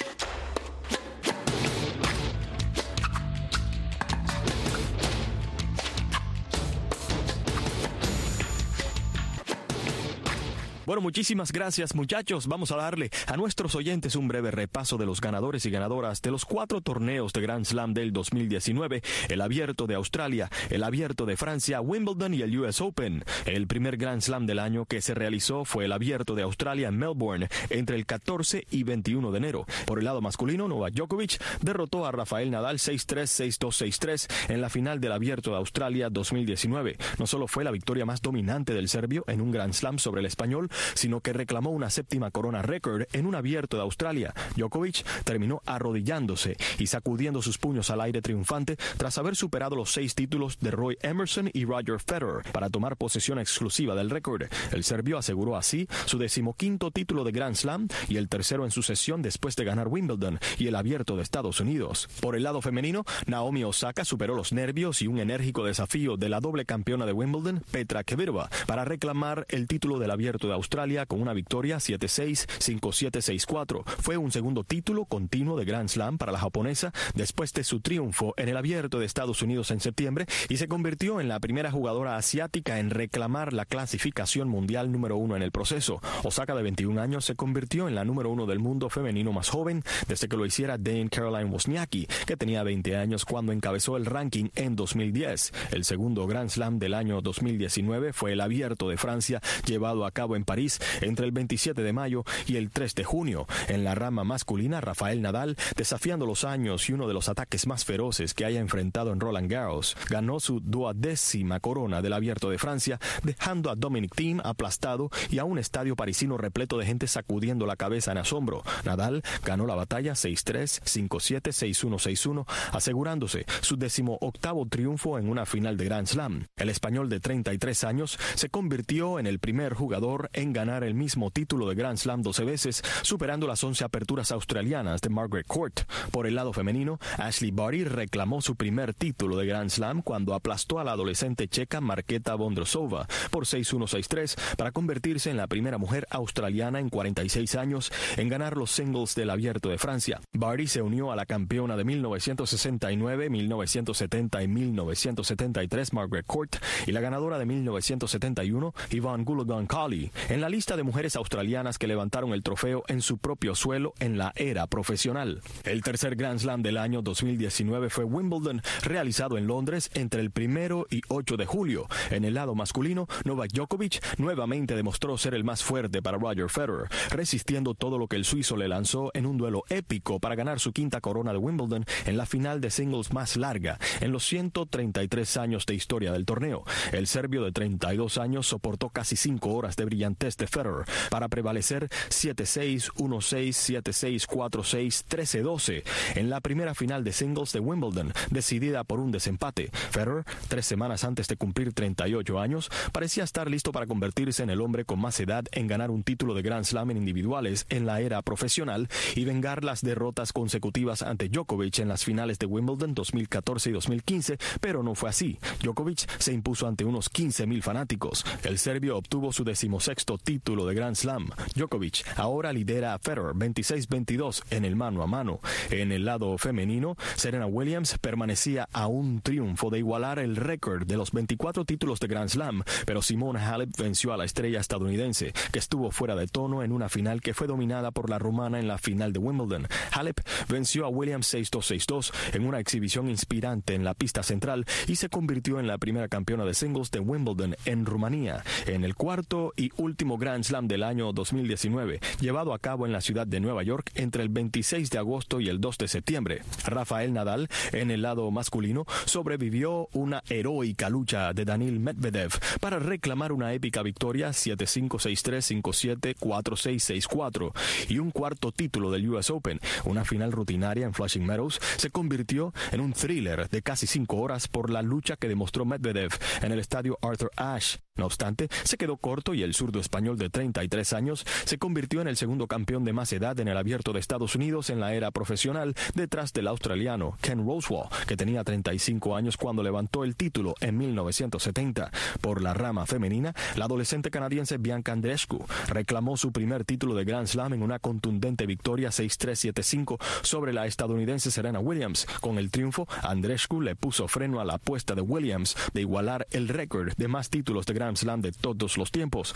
Bueno, muchísimas gracias, muchachos. Vamos a darle a nuestros oyentes un breve repaso de los ganadores y ganadoras de los cuatro torneos de Grand Slam del dos mil diecinueve, el Abierto de Australia, el Abierto de Francia, Wimbledon y el U S Open. El primer Grand Slam del año que se realizó fue el Abierto de Australia en Melbourne entre el catorce y veintiuno de enero. Por el lado masculino, Novak Djokovic derrotó a Rafael Nadal seis tres, seis dos, seis tres en la final del Abierto de Australia dos mil diecinueve. No solo fue la victoria más dominante del serbio en un Grand Slam sobre el español, sino que reclamó una séptima corona récord en un Abierto de Australia. Djokovic terminó arrodillándose y sacudiendo sus puños al aire triunfante tras haber superado los seis títulos de Roy Emerson y Roger Federer para tomar posesión exclusiva del récord. El serbio aseguró así su decimoquinto título de Grand Slam y el tercero en sucesión después de ganar Wimbledon y el Abierto de Estados Unidos. Por el lado femenino, Naomi Osaka superó los nervios y un enérgico desafío de la doble campeona de Wimbledon, Petra Kvitova, para reclamar el título del Abierto de Australia con una victoria siete seis, cinco siete, seis cuatro. Fue un segundo título continuo de Grand Slam para la japonesa después de su triunfo en el Abierto de Estados Unidos en septiembre y se convirtió en la primera jugadora asiática en reclamar la clasificación mundial número uno en el proceso. Osaka, de veintiún años, se convirtió en la número uno del mundo femenino más joven desde que lo hiciera Dane Caroline Wozniacki, que tenía veinte años cuando encabezó el ranking en dos mil diez. El segundo Grand Slam del año dos mil diecinueve fue el Abierto de Francia, llevado a cabo en París entre el veintisiete de mayo y el tres de junio. En la rama masculina, Rafael Nadal, desafiando los años y uno de los ataques más feroces que haya enfrentado en Roland Garros, ganó su duodécima corona del Abierto de Francia, dejando a Dominic Thiem aplastado y a un estadio parisino repleto de gente sacudiendo la cabeza en asombro. Nadal ganó la batalla seis tres, cinco siete, seis uno, seis uno, asegurándose su decimoctavo triunfo en una final de Grand Slam. El español de treinta y tres años se convirtió en el primer jugador en ganar el mismo título de Grand Slam doce veces, superando las once aperturas australianas de Margaret Court. Por el lado femenino, Ashley Barty reclamó su primer título de Grand Slam cuando aplastó a la adolescente checa Marketa Vondrousova por seis uno, seis tres para convertirse en la primera mujer australiana en cuarenta y seis años en ganar los singles del Abierto de Francia. Barty se unió a la campeona de mil novecientos sesenta y nueve, mil novecientos setenta y mil novecientos setenta y tres Margaret Court y la ganadora de mil novecientos setenta y uno Yvonne Goolagong-Cawley en la lista de mujeres australianas que levantaron el trofeo en su propio suelo en la era profesional. El tercer Grand Slam del año dos mil diecinueve fue Wimbledon, realizado en Londres entre el primero y ocho de julio. En el lado masculino, Novak Djokovic nuevamente demostró ser el más fuerte para Roger Federer, resistiendo todo lo que el suizo le lanzó en un duelo épico para ganar su quinta corona de Wimbledon en la final de singles más larga en los ciento treinta y tres años de historia del torneo. El serbio de treinta y dos años soportó casi cinco horas de brillantez de Federer para prevalecer siete seis, uno seis, siete seis, cuatro seis, trece doce en la primera final de singles de Wimbledon, decidida por un desempate. Federer, tres semanas antes de cumplir treinta y ocho años, parecía estar listo para convertirse en el hombre con más edad en ganar un título de Grand Slam en individuales en la era profesional y vengar las derrotas consecutivas ante Djokovic en las finales de Wimbledon dos mil catorce y dos mil quince, pero no fue así. Djokovic se impuso ante unos quince mil fanáticos. El serbio obtuvo su decimosexto título de Grand Slam. Djokovic ahora lidera a Federer veintiséis veintidós en el mano a mano. En el lado femenino, Serena Williams permanecía a un triunfo de igualar el récord de los veinticuatro títulos de Grand Slam, pero Simona Halep venció a la estrella estadounidense, que estuvo fuera de tono en una final que fue dominada por la rumana en la final de Wimbledon. Halep venció a Williams seis dos, seis dos en una exhibición inspirante en la pista central y se convirtió en la primera campeona de singles de Wimbledon en Rumanía, en el cuarto y último Grand Slam del año dos mil diecinueve, llevado a cabo en la ciudad de Nueva York entre el veintiséis de agosto y el dos de septiembre. Rafael Nadal, en el lado masculino, sobrevivió una heroica lucha de Daniil Medvedev para reclamar una épica victoria siete cinco, seis tres, cinco siete, cuatro seis, seis cuatro y un cuarto título del U S Open. Una final rutinaria en Flushing Meadows se convirtió en un thriller de casi cinco horas por la lucha que demostró Medvedev en el estadio Arthur Ashe. No obstante, se quedó corto y el zurdo español de treinta y tres años se convirtió en el segundo campeón de más edad en el Abierto de Estados Unidos en la era profesional, detrás del australiano Ken Rosewall, que tenía treinta y cinco años cuando levantó el título en mil novecientos setenta. Por la rama femenina, la adolescente canadiense Bianca Andreescu reclamó su primer título de Grand Slam en una contundente victoria seis tres, siete cinco sobre la estadounidense Serena Williams. Con el triunfo, Andreescu le puso freno a la apuesta de Williams de igualar el récord de más títulos de Grand Slam de todos los tiempos. La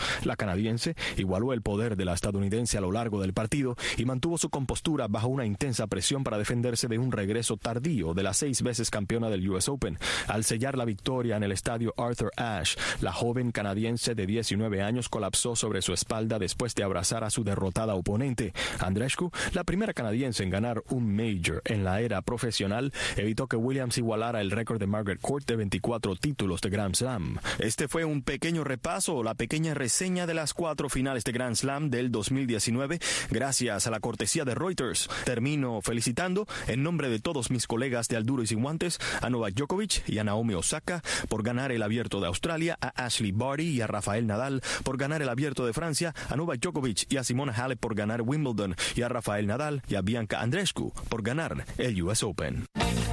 canadiense igualó el poder de la estadounidense a lo largo del partido y mantuvo su compostura bajo una intensa presión para defenderse de un regreso tardío de la seis veces campeona del U S Open. Al sellar la victoria en el estadio Arthur Ashe, la joven canadiense de diecinueve años colapsó sobre su espalda después de abrazar a su derrotada oponente. Andreescu, la primera canadiense en ganar un Major en la era profesional, evitó que Williams igualara el récord de Margaret Court de veinticuatro títulos de Grand Slam. Este fue un pequeño repaso, la pequeña reseña de las cuatro finales de Grand Slam del dos mil diecinueve, gracias a la cortesía de Reuters. Termino felicitando, en nombre de todos mis colegas de Al Duro y Sin Guantes, a Novak Djokovic y a Naomi Osaka por ganar el Abierto de Australia, a Ashley Barty y a Rafael Nadal por ganar el Abierto de Francia, a Novak Djokovic y a Simona Halep por ganar Wimbledon, y a Rafael Nadal y a Bianca Andreescu por ganar el U S Open.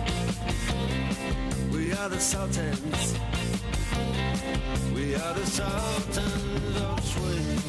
We are the Sultans. We are the Sultans of Swing.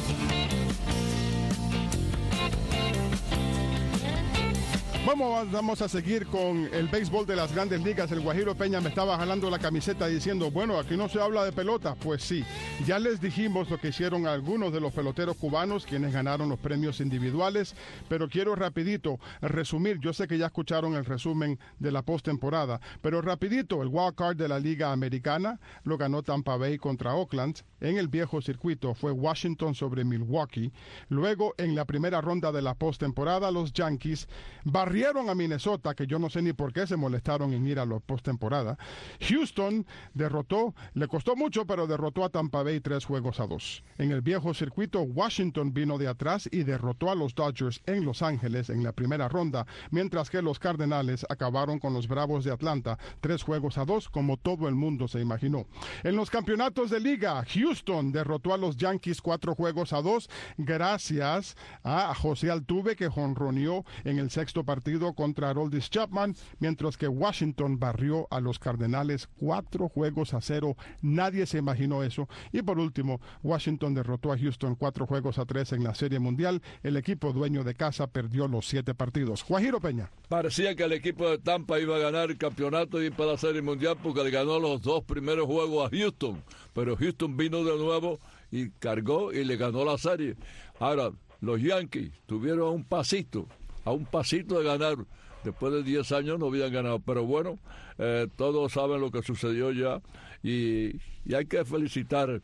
Vamos, vamos a seguir con el béisbol de las Grandes Ligas. El Guajiro Peña me estaba jalando la camiseta diciendo, bueno, aquí no se habla de pelota. Pues sí, ya les dijimos lo que hicieron algunos de los peloteros cubanos, quienes ganaron los premios individuales, pero quiero rapidito resumir. Yo sé que ya escucharon el resumen de la postemporada, pero rapidito, el wild card de la Liga Americana lo ganó Tampa Bay contra Oakland. En el viejo circuito fue Washington sobre Milwaukee. Luego, en la primera ronda de la postemporada, los Yankees barrieron a Minnesota, que yo no sé ni por qué se molestaron en ir a la postemporada. Houston derrotó, le costó mucho, pero derrotó a Tampa Bay tres juegos a dos. En el viejo circuito, Washington vino de atrás y derrotó a los Dodgers en Los Ángeles en la primera ronda, mientras que los Cardenales acabaron con los Bravos de Atlanta tres juegos a dos, como todo el mundo se imaginó. En los campeonatos de liga, Houston derrotó a los Yankees cuatro juegos a dos, gracias a José Altuve, que jonroneó en el sexto partido contra Aroldis Chapman, mientras que Washington barrió a los Cardenales cuatro juegos a cero. Nadie se imaginó eso. Y por último, Washington derrotó a Houston cuatro juegos a tres en la Serie Mundial. El equipo dueño de casa perdió los siete partidos. Guajiro Peña. Parecía que el equipo de Tampa iba a ganar el campeonato y ir para la Serie Mundial porque le ganó los dos primeros juegos a Houston, pero Houston vino de nuevo y cargó y le ganó la serie. Ahora, los Yankees tuvieron a un pasito, a un pasito de ganar. Después de diez años no habían ganado, pero bueno, eh, todos saben lo que sucedió ya y, y hay que felicitar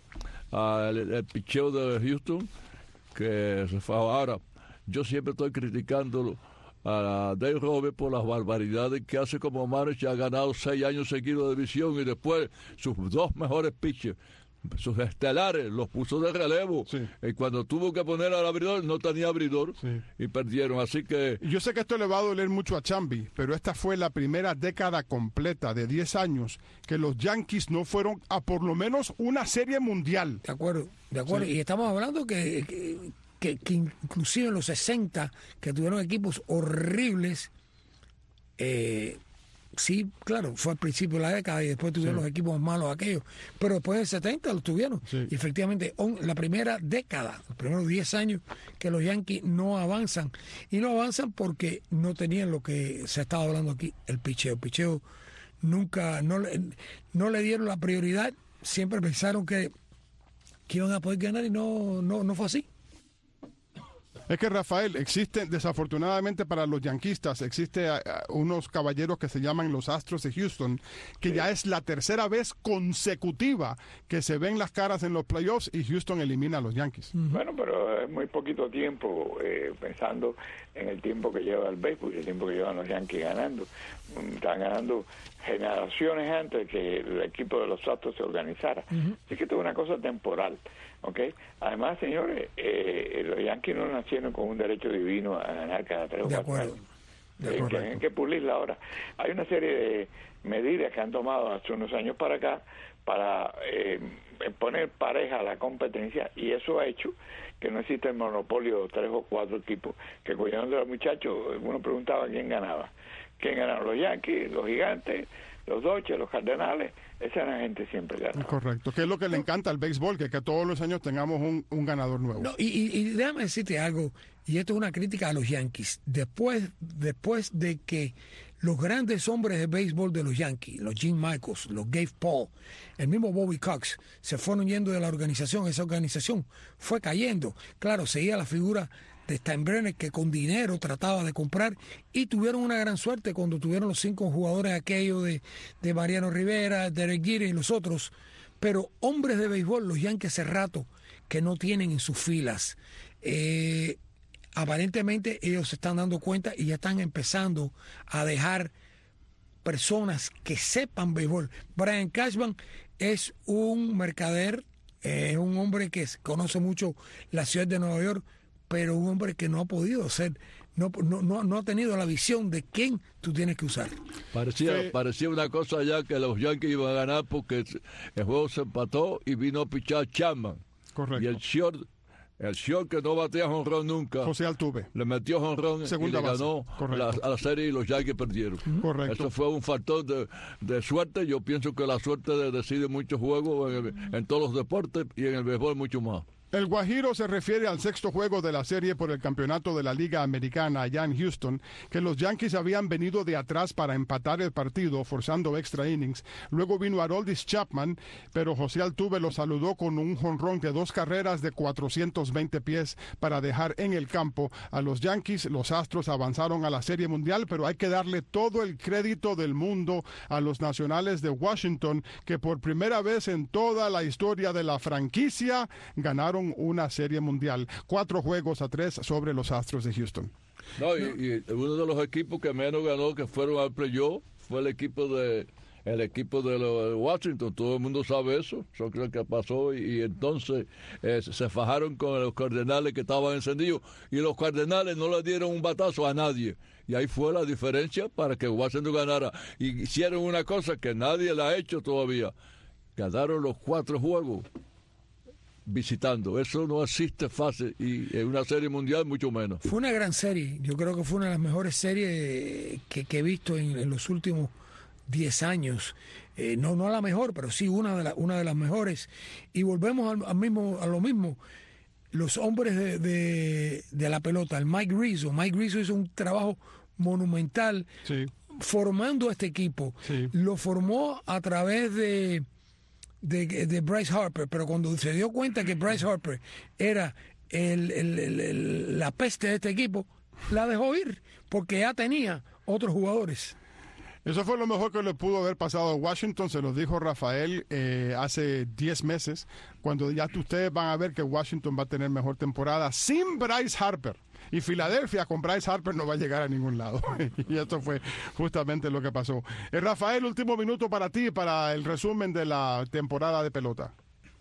al el picheo de Houston que se fue. Ahora, yo siempre estoy criticándolo a Dave Roberts por las barbaridades que hace como manager. Ha ganado seis años seguidos de división y después sus dos mejores pitchers, sus estelares, los puso de relevo. Sí. Y cuando tuvo que poner al abridor, no tenía abridor, sí, y perdieron. Así que yo sé que esto le va a doler mucho a Chambi, pero esta fue la primera década completa de diez años que los Yankees no fueron a por lo menos una serie mundial. De acuerdo, de acuerdo. Sí. Y estamos hablando que, que, que, que inclusive en los sesenta, que tuvieron equipos horribles, eh, sí, claro, fue al principio de la década y después tuvieron sí. los equipos malos aquellos, pero después del setenta los tuvieron. Sí. Y efectivamente, on, la primera década, los primeros diez años que los Yankees no avanzan. Y no avanzan porque no tenían lo que se estaba hablando aquí, el picheo. El picheo nunca, no, no le dieron la prioridad, siempre pensaron que, que iban a poder ganar y no, no, no fue así. Es que, Rafael, existen, desafortunadamente para los yanquistas, existe uh, unos caballeros que se llaman los Astros de Houston, que sí. ya es la tercera vez consecutiva que se ven las caras en los playoffs y Houston elimina a los Yankees. Uh-huh. Bueno, pero es muy poquito tiempo, eh, pensando en el tiempo que lleva el béisbol y el tiempo que llevan los Yankees ganando. Están ganando generaciones antes de que el equipo de los Astros se organizara. Uh-huh. Así que esto es una cosa temporal. Okay. Además, señores, eh, los Yankees no nacieron con un derecho divino a ganar cada tres o cuatro años. Eh, que hay que pulirla ahora. Hay una serie de medidas que han tomado hace unos años para acá para eh, poner pareja a la competencia, y eso ha hecho que no exista el monopolio de tres o cuatro equipos que cogieron de los muchachos. Uno preguntaba quién ganaba. ¿Quién ganaron? Los Yankees, los Gigantes, los Dodgers, los Cardenales. Esa es la gente siempre gana. Correcto, que es lo que le encanta al béisbol, que, que todos los años tengamos un, un ganador nuevo. No, y, y, y déjame decirte algo, y esto es una crítica a los Yankees. Después, después de que Los grandes hombres de béisbol de los Yankees, los Jim Michaels, los Gabe Paul, el mismo Bobby Cox, se fueron yendo de la organización. Esa organización fue cayendo. Claro, seguía la figura de Steinbrenner, que con dinero trataba de comprar, y tuvieron una gran suerte cuando tuvieron los cinco jugadores aquellos de, de Mariano Rivera, Derek Jeter y los otros. Pero hombres de béisbol, los Yankees hace rato que no tienen en sus filas. Eh, aparentemente ellos se están dando cuenta y ya están empezando a dejar personas que sepan béisbol. Brian Cashman es un mercader, es eh, un hombre que conoce mucho la ciudad de Nueva York, pero un hombre que no ha podido ser, no, no, no, no ha tenido la visión de quién tú tienes que usar. Parecía, Sí. parecía una cosa ya que los Yankees iban a ganar porque el juego se empató y vino a pichar Chapman. Correcto. Y el short, el short que no batea jonrón nunca, José Altuve. le metió jonrón y Segunda le base. ganó la, Correcto. a la serie y los Yankees perdieron. Correcto. Eso fue un factor de, de suerte. Yo pienso que la suerte de- decide muchos juegos en, el- en todos los deportes y en el béisbol mucho más. El Guajiro se refiere al sexto juego de la serie por el campeonato de la Liga Americana allá en Houston, que los Yankees habían venido de atrás para empatar el partido, forzando extra innings. Luego vino Aroldis Chapman, pero José Altuve lo saludó con un jonrón de dos carreras de cuatrocientos veinte pies para dejar en el campo a los Yankees. Los Astros avanzaron a la Serie Mundial, pero hay que darle todo el crédito del mundo a los Nacionales de Washington, que por primera vez en toda la historia de la franquicia ganaron una Serie Mundial. Cuatro juegos a tres sobre los Astros de Houston. No, y, y uno de los equipos que menos ganó, que fueron al playoff, fue el equipo de el equipo de, lo- de Washington. Todo el mundo sabe eso. Eso creo que pasó. Y, y entonces eh, se fajaron con los Cardenales que estaban encendidos. Y los Cardenales no le dieron un batazo a nadie. Y ahí fue la diferencia para que Washington ganara. Y hicieron una cosa que nadie la ha hecho todavía. Ganaron los cuatro juegos visitando. Eso no existe fácil, y en una serie mundial mucho menos. Fue una gran serie. Yo creo que fue una de las mejores series que, que he visto en, en los últimos diez años. Eh, no, no la mejor, pero sí una de, la, una de las mejores. Y volvemos al, al mismo, a lo mismo. Los hombres de, de, de la pelota, el Mike Rizzo. Mike Rizzo hizo un trabajo monumental Sí. formando este equipo. Sí. Lo formó a través de, de, de Bryce Harper, pero cuando se dio cuenta que Bryce Harper era el, el- el- el- la peste de este equipo, la dejó ir, porque ya tenía otros jugadores. Eso fue lo mejor que le pudo haber pasado a Washington, se lo dijo Rafael eh, hace diez meses, cuando ya ustedes van a ver que Washington va a tener mejor temporada sin Bryce Harper. Y Filadelfia con Bryce Harper no va a llegar a ningún lado. Y esto fue justamente lo que pasó. Eh, Rafael, último minuto para ti, para el resumen de la temporada de pelota.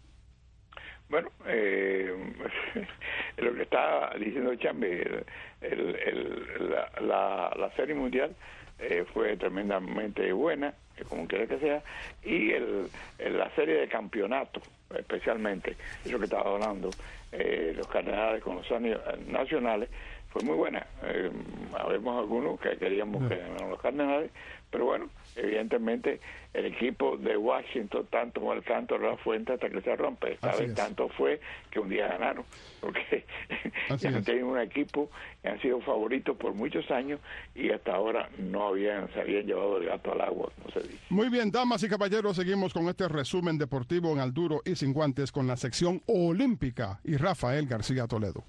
Bueno, eh, lo que está diciendo Chambi, el, el, el- la, la, la Serie Mundial eh, fue tremendamente buena, eh, como quiera que sea, y el, el- la Serie de Campeonato, especialmente, eso que estaba hablando, eh, los Cardenales con los años nacionales, fue muy buena. Eh, habemos algunos que queríamos que ganaran los Cardenales, pero bueno, evidentemente el equipo de Washington, tanto como el canto de la fuente hasta que se rompe. Esta Así vez es. tanto fue que un día ganaron, porque Así ya han es. tenido un equipo que han sido favoritos por muchos años y hasta ahora no habían, se habían llevado el gato al agua, como se dice. Muy bien, damas y caballeros, seguimos con este resumen deportivo en Al Duro y Sin Guantes con la sección olímpica y Rafael García Toledo.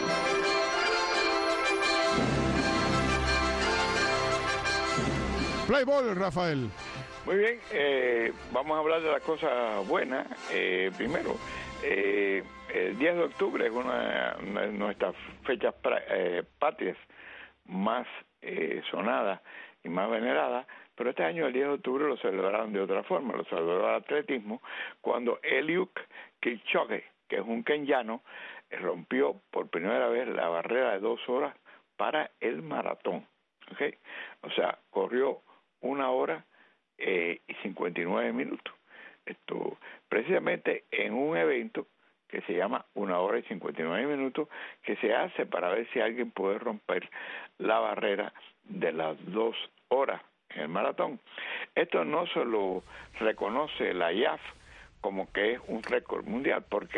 Play ball, Rafael. Muy bien, eh, vamos a hablar de las cosas buenas. Eh, primero, eh, el diez de octubre es una, una de nuestras fechas pra- eh, patrias más eh, sonadas y más veneradas, pero este año el diez de octubre lo celebraron de otra forma, lo celebró el atletismo, cuando Eliud Kipchoge, que es un kenyano, eh, rompió por primera vez la barrera de dos horas para el maratón. ¿Okay? O sea, corrió una hora eh, y cincuenta y nueve minutos. Esto, precisamente en un evento que se llama una hora y cincuenta y nueve minutos, que se hace para ver si alguien puede romper la barrera de las dos horas en el maratón. Esto no se lo reconoce la I A F como que es un récord mundial. ¿Por qué?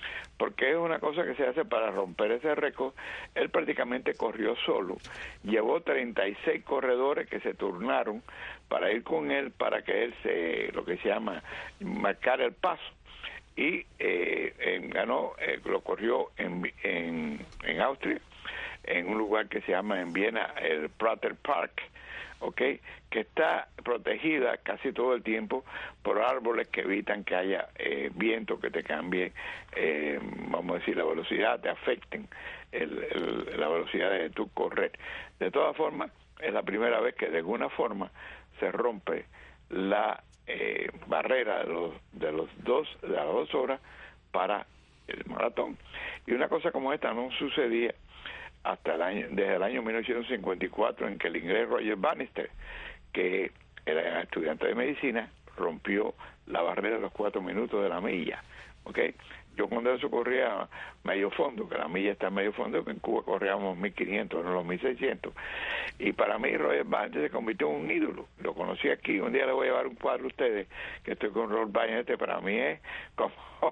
porque es una cosa que se hace para romper ese récord. Él prácticamente corrió solo, llevó treinta y seis corredores que se turnaron para ir con él, para que él se, lo que se llama, marcar el paso, y eh, en, ganó, eh, lo corrió en, en, en Austria, en un lugar que se llama en Viena el Prater Park, ¿okay? Que está protegida casi todo el tiempo por árboles que evitan que haya eh, viento que te cambie, eh, vamos a decir, la velocidad, te afecten el, el, la velocidad de tu correr. De todas formas, es la primera vez que de alguna forma se rompe la eh, barrera de los de los dos de las dos horas para el maratón. Y una cosa como esta no sucedía hasta el año, desde el año mil novecientos cincuenta y cuatro, en que el inglés Roger Bannister, que era estudiante de medicina, rompió la barrera de los cuatro minutos de la milla, ¿ok? Yo cuando eso corría medio fondo, que la milla está en medio fondo, que en Cuba corríamos mil quinientos, no los mil seiscientos, y para mí Roger Bannister se convirtió en un ídolo. Lo conocí aquí, un día le voy a llevar un cuadro a ustedes, que estoy con Roger Bannister, para mí es como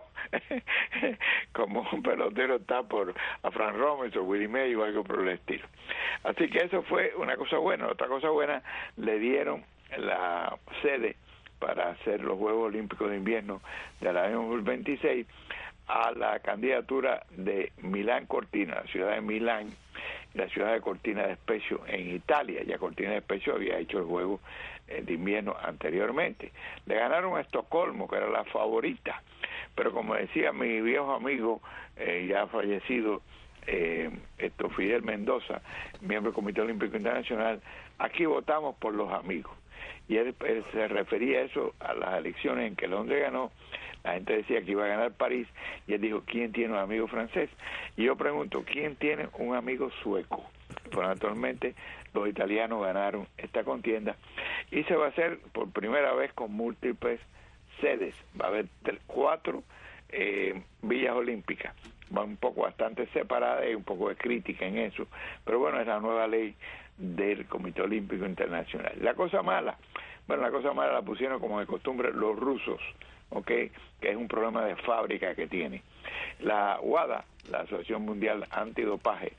como un pelotero está por a Frank Roberts o Willie Mays o algo por el estilo. Así que eso fue una cosa buena. Otra cosa buena, le dieron la sede para hacer los Juegos Olímpicos de Invierno del año dos mil veintiséis a la candidatura de Milán Cortina, la ciudad de Milán, y la ciudad de Cortina d'Ampezzo en Italia. Ya Cortina d'Ampezzo había hecho el juego de invierno anteriormente. Le ganaron a Estocolmo, que era la favorita, pero como decía mi viejo amigo, eh, ya fallecido, eh, esto Fidel Mendoza, miembro del Comité Olímpico Internacional, aquí votamos por los amigos. Y él, él se refería a eso a las elecciones en que Londres ganó. La gente decía que iba a ganar París, y él dijo, ¿quién tiene un amigo francés? Y yo pregunto, ¿quién tiene un amigo sueco? Pues naturalmente los italianos ganaron esta contienda, y se va a hacer por primera vez con múltiples sedes. Va a haber tres, cuatro eh, villas olímpicas, va un poco bastante separada y un poco de crítica en eso, pero bueno, es la nueva ley del Comité Olímpico Internacional. La cosa mala, bueno, la cosa mala la pusieron como de costumbre los rusos, ¿ok? Que es un problema de fábrica que tiene. La WADA, la Asociación Mundial Antidopaje,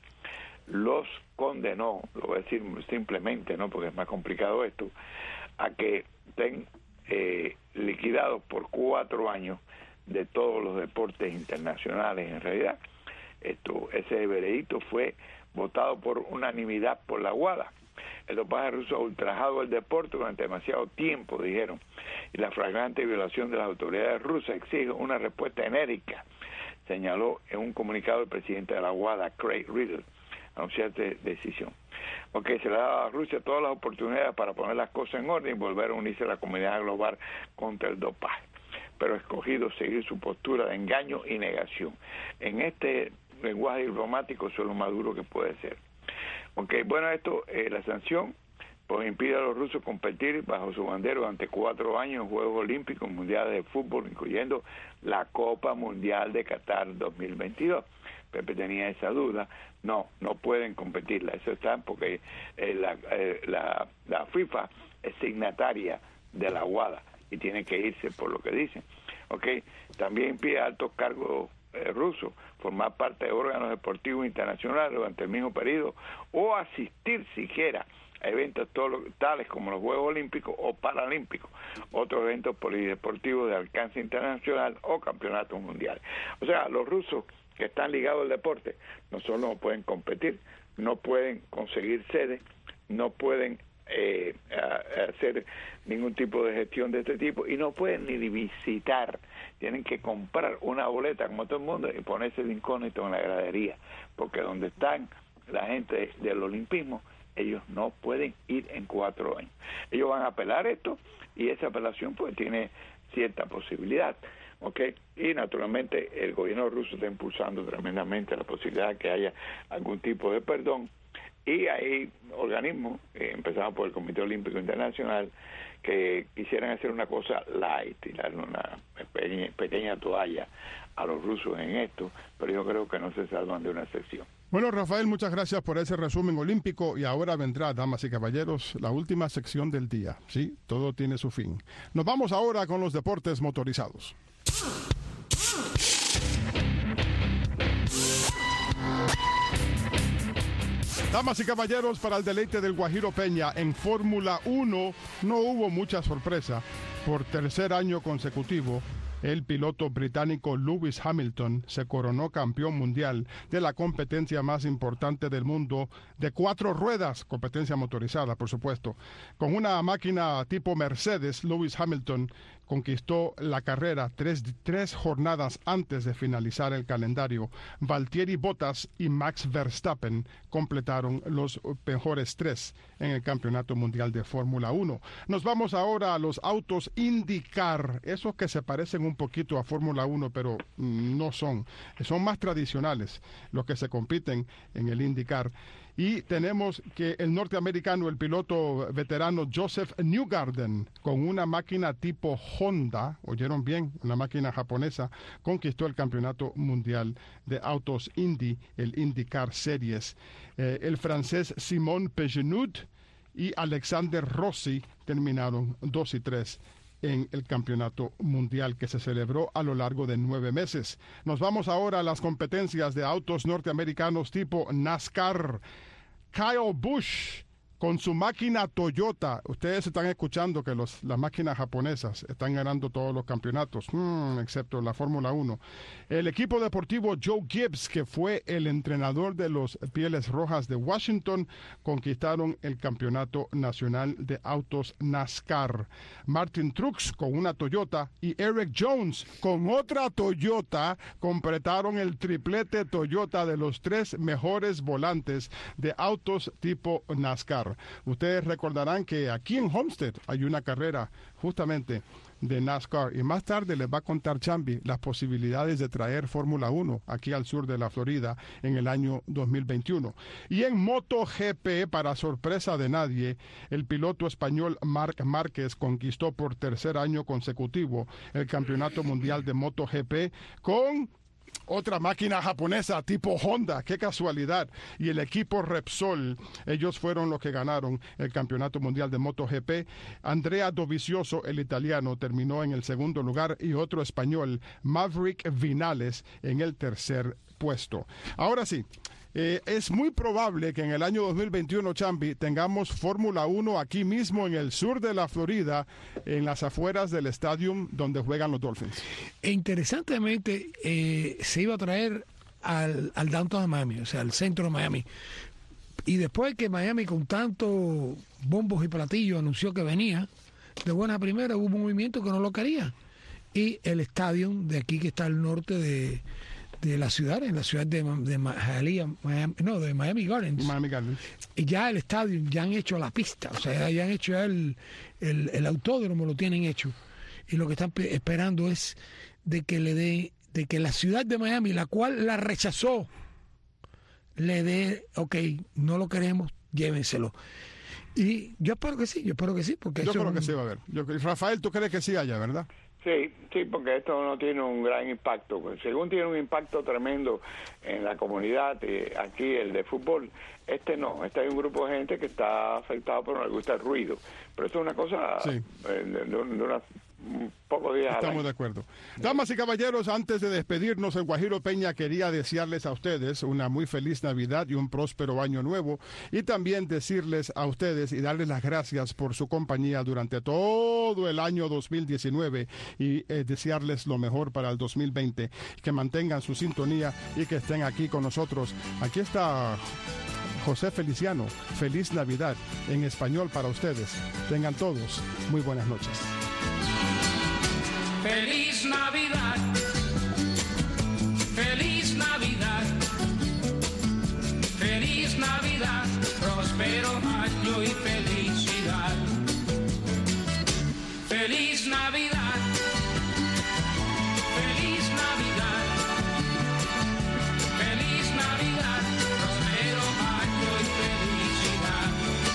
los condenó, lo voy a decir simplemente, ¿no? Porque es más complicado esto, a que estén eh, liquidados por cuatro años de todos los deportes internacionales. En realidad, esto, ese veredicto fue votado por unanimidad por la WADA. El dopaje ruso ha ultrajado el deporte durante demasiado tiempo, dijeron, y la flagrante violación de las autoridades rusas exige una respuesta enérgica, señaló en un comunicado el presidente de la WADA, Craig Riddle, anunciar esta decisión. Porque se le ha dado a Rusia todas las oportunidades para poner las cosas en orden y volver a unirse a la comunidad global contra el dopaje, pero ha escogido seguir su postura de engaño y negación. En este lenguaje diplomático, eso es lo más duro que puede ser. Ok, bueno, esto, eh, la sanción, pues impide a los rusos competir bajo su bandera durante cuatro años en Juegos Olímpicos Mundiales de Fútbol, incluyendo la Copa Mundial de Qatar dos mil veintidós. Pepe tenía esa duda. No, no pueden competirla. Eso está porque eh, la, eh, la, la FIFA es signataria de la WADA y tiene que irse por lo que dicen. Ok, también impide a altos cargos eh, rusos formar parte de órganos deportivos internacionales durante el mismo periodo o asistir siquiera a eventos tales como los Juegos Olímpicos o Paralímpicos, otros eventos polideportivos de alcance internacional o campeonatos mundiales. O sea, los rusos que están ligados al deporte no solo no pueden competir, no pueden conseguir sede, no pueden eh, hacer ningún tipo de gestión de este tipo y no pueden ni visitar. Tienen que comprar una boleta como todo el mundo y ponerse de incógnito en la gradería, porque donde están la gente del olimpismo, ellos no pueden ir en cuatro años. Ellos van a apelar esto y esa apelación pues tiene cierta posibilidad, ¿ok? Y naturalmente el gobierno ruso está impulsando tremendamente la posibilidad de que haya algún tipo de perdón, y hay organismos, eh, empezando por el Comité Olímpico Internacional, que quisieran hacer una cosa light, tirarle una pequeña, pequeña toalla a los rusos en esto, pero yo creo que no se salvan de una excepción. Bueno, Rafael, muchas gracias por ese resumen olímpico, y ahora vendrá, damas y caballeros, la última sección del día. Sí, todo tiene su fin. Nos vamos ahora con los deportes motorizados. Damas y caballeros, para el deleite del Guajiro Peña, en Fórmula uno no hubo mucha sorpresa. Por tercer año consecutivo, el piloto británico Lewis Hamilton se coronó campeón mundial de la competencia más importante del mundo de cuatro ruedas, competencia motorizada, por supuesto. Con una máquina tipo Mercedes, Lewis Hamilton conquistó la carrera tres, tres jornadas antes de finalizar el calendario. Valtteri Bottas y Max Verstappen completaron los mejores tres en el Campeonato Mundial de Fórmula uno. Nos vamos ahora a los autos IndyCar, esos que se parecen un poquito a Fórmula uno, pero no son. Son más tradicionales los que se compiten en el IndyCar. Y tenemos que el norteamericano, el piloto veterano Joseph Newgarden, con una máquina tipo Honda, oyeron bien, una máquina japonesa, conquistó el campeonato mundial de autos Indy, el IndyCar Series. Eh, el francés Simon Pagenaud y Alexander Rossi terminaron dos y tres en el campeonato mundial que se celebró a lo largo de nueve meses. Nos vamos ahora a las competencias de autos norteamericanos tipo NASCAR. Kyle Busch, con su máquina Toyota, ustedes están escuchando que los, las máquinas japonesas están ganando todos los campeonatos, hmm, excepto la Fórmula uno. El equipo deportivo Joe Gibbs, que fue el entrenador de los Pieles Rojas de Washington, conquistaron el campeonato nacional de autos NASCAR. Martin Truex, con una Toyota, y Eric Jones, con otra Toyota, completaron el triplete Toyota de los tres mejores volantes de autos tipo NASCAR. Ustedes recordarán que aquí en Homestead hay una carrera justamente de NASCAR y más tarde les va a contar Chambi las posibilidades de traer Fórmula uno aquí al sur de la Florida en el año dos mil veintiuno. Y en MotoGP, para sorpresa de nadie, el piloto español Marc Márquez conquistó por tercer año consecutivo el campeonato mundial de MotoGP con otra máquina japonesa tipo Honda, qué casualidad. Y el equipo Repsol, ellos fueron los que ganaron el campeonato mundial de MotoGP. Andrea Dovizioso, el italiano, terminó en el segundo lugar y otro español, Maverick Vinales, en el tercer puesto. Ahora sí, Eh, es muy probable que en el año dos mil veintiuno, Chambi, tengamos Fórmula uno aquí mismo en el sur de la Florida, en las afueras del estadio donde juegan los Dolphins. E interesantemente, eh, se iba a traer al, al downtown de Miami, o sea, al centro de Miami. Y después que Miami, con tanto bombos y platillos, anunció que venía, de buena primera hubo un movimiento que no lo quería. Y el estadio de aquí, que está al norte de... de la ciudad, en la ciudad de, de Hialeah, Miami, no, de Miami Gardens. Miami Gardens. Y ya el estadio, ya han hecho la pista, o sea, ya han hecho ya el, el, el autódromo, lo tienen hecho. Y lo que están esperando es de que le dé, de que la ciudad de Miami, la cual la rechazó, le dé, ok, no lo queremos, llévenselo. Y yo espero que sí, yo espero que sí, porque yo eso creo es que un... sí va a haber. Yo, Rafael, ¿tú crees que sí haya, verdad? Sí, sí, porque esto no tiene un gran impacto. Según tiene un impacto tremendo en la comunidad, eh, aquí el de fútbol, este no. Este hay un grupo de gente que está afectado, pero no le gusta el ruido. Pero esto es una cosa sí. eh, de, de, de unos pocos días. Estamos de acuerdo. Damas y caballeros, antes de despedirnos, el Guajiro Peña quería desearles a ustedes una muy feliz Navidad y un próspero año nuevo, y también decirles a ustedes y darles las gracias por su compañía durante todo el año dos mil diecinueve y eh, desearles lo mejor para el dos mil veinte, que mantengan su sintonía y que estén aquí con nosotros. Aquí está José Feliciano. Feliz Navidad en español para ustedes. Tengan todos muy buenas noches. Feliz Navidad, feliz Navidad, feliz Navidad, próspero año y felicidad. Feliz Navidad, feliz Navidad, feliz Navidad, próspero año y felicidad.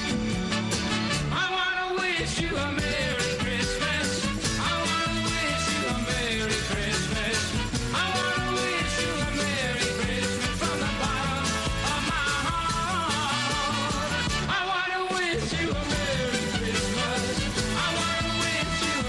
I wanna wish you a Merry Christmas. I wanna wish you a Merry Christmas. I wanna wish you a Merry Christmas from the bottom of my heart. I wanna wish you a Merry Christmas. I wanna wish you a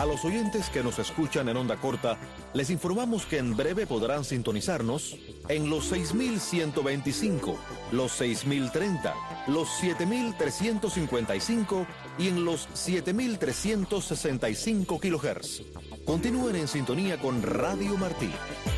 los oyentes que nos escuchan en onda corta, les informamos que en breve podrán sintonizarnos en los seis mil ciento veinticinco, los seis mil treinta, los siete mil trescientos cincuenta y cinco y en los siete mil trescientos sesenta y cinco kilohertz. Continúen en sintonía con Radio Martí.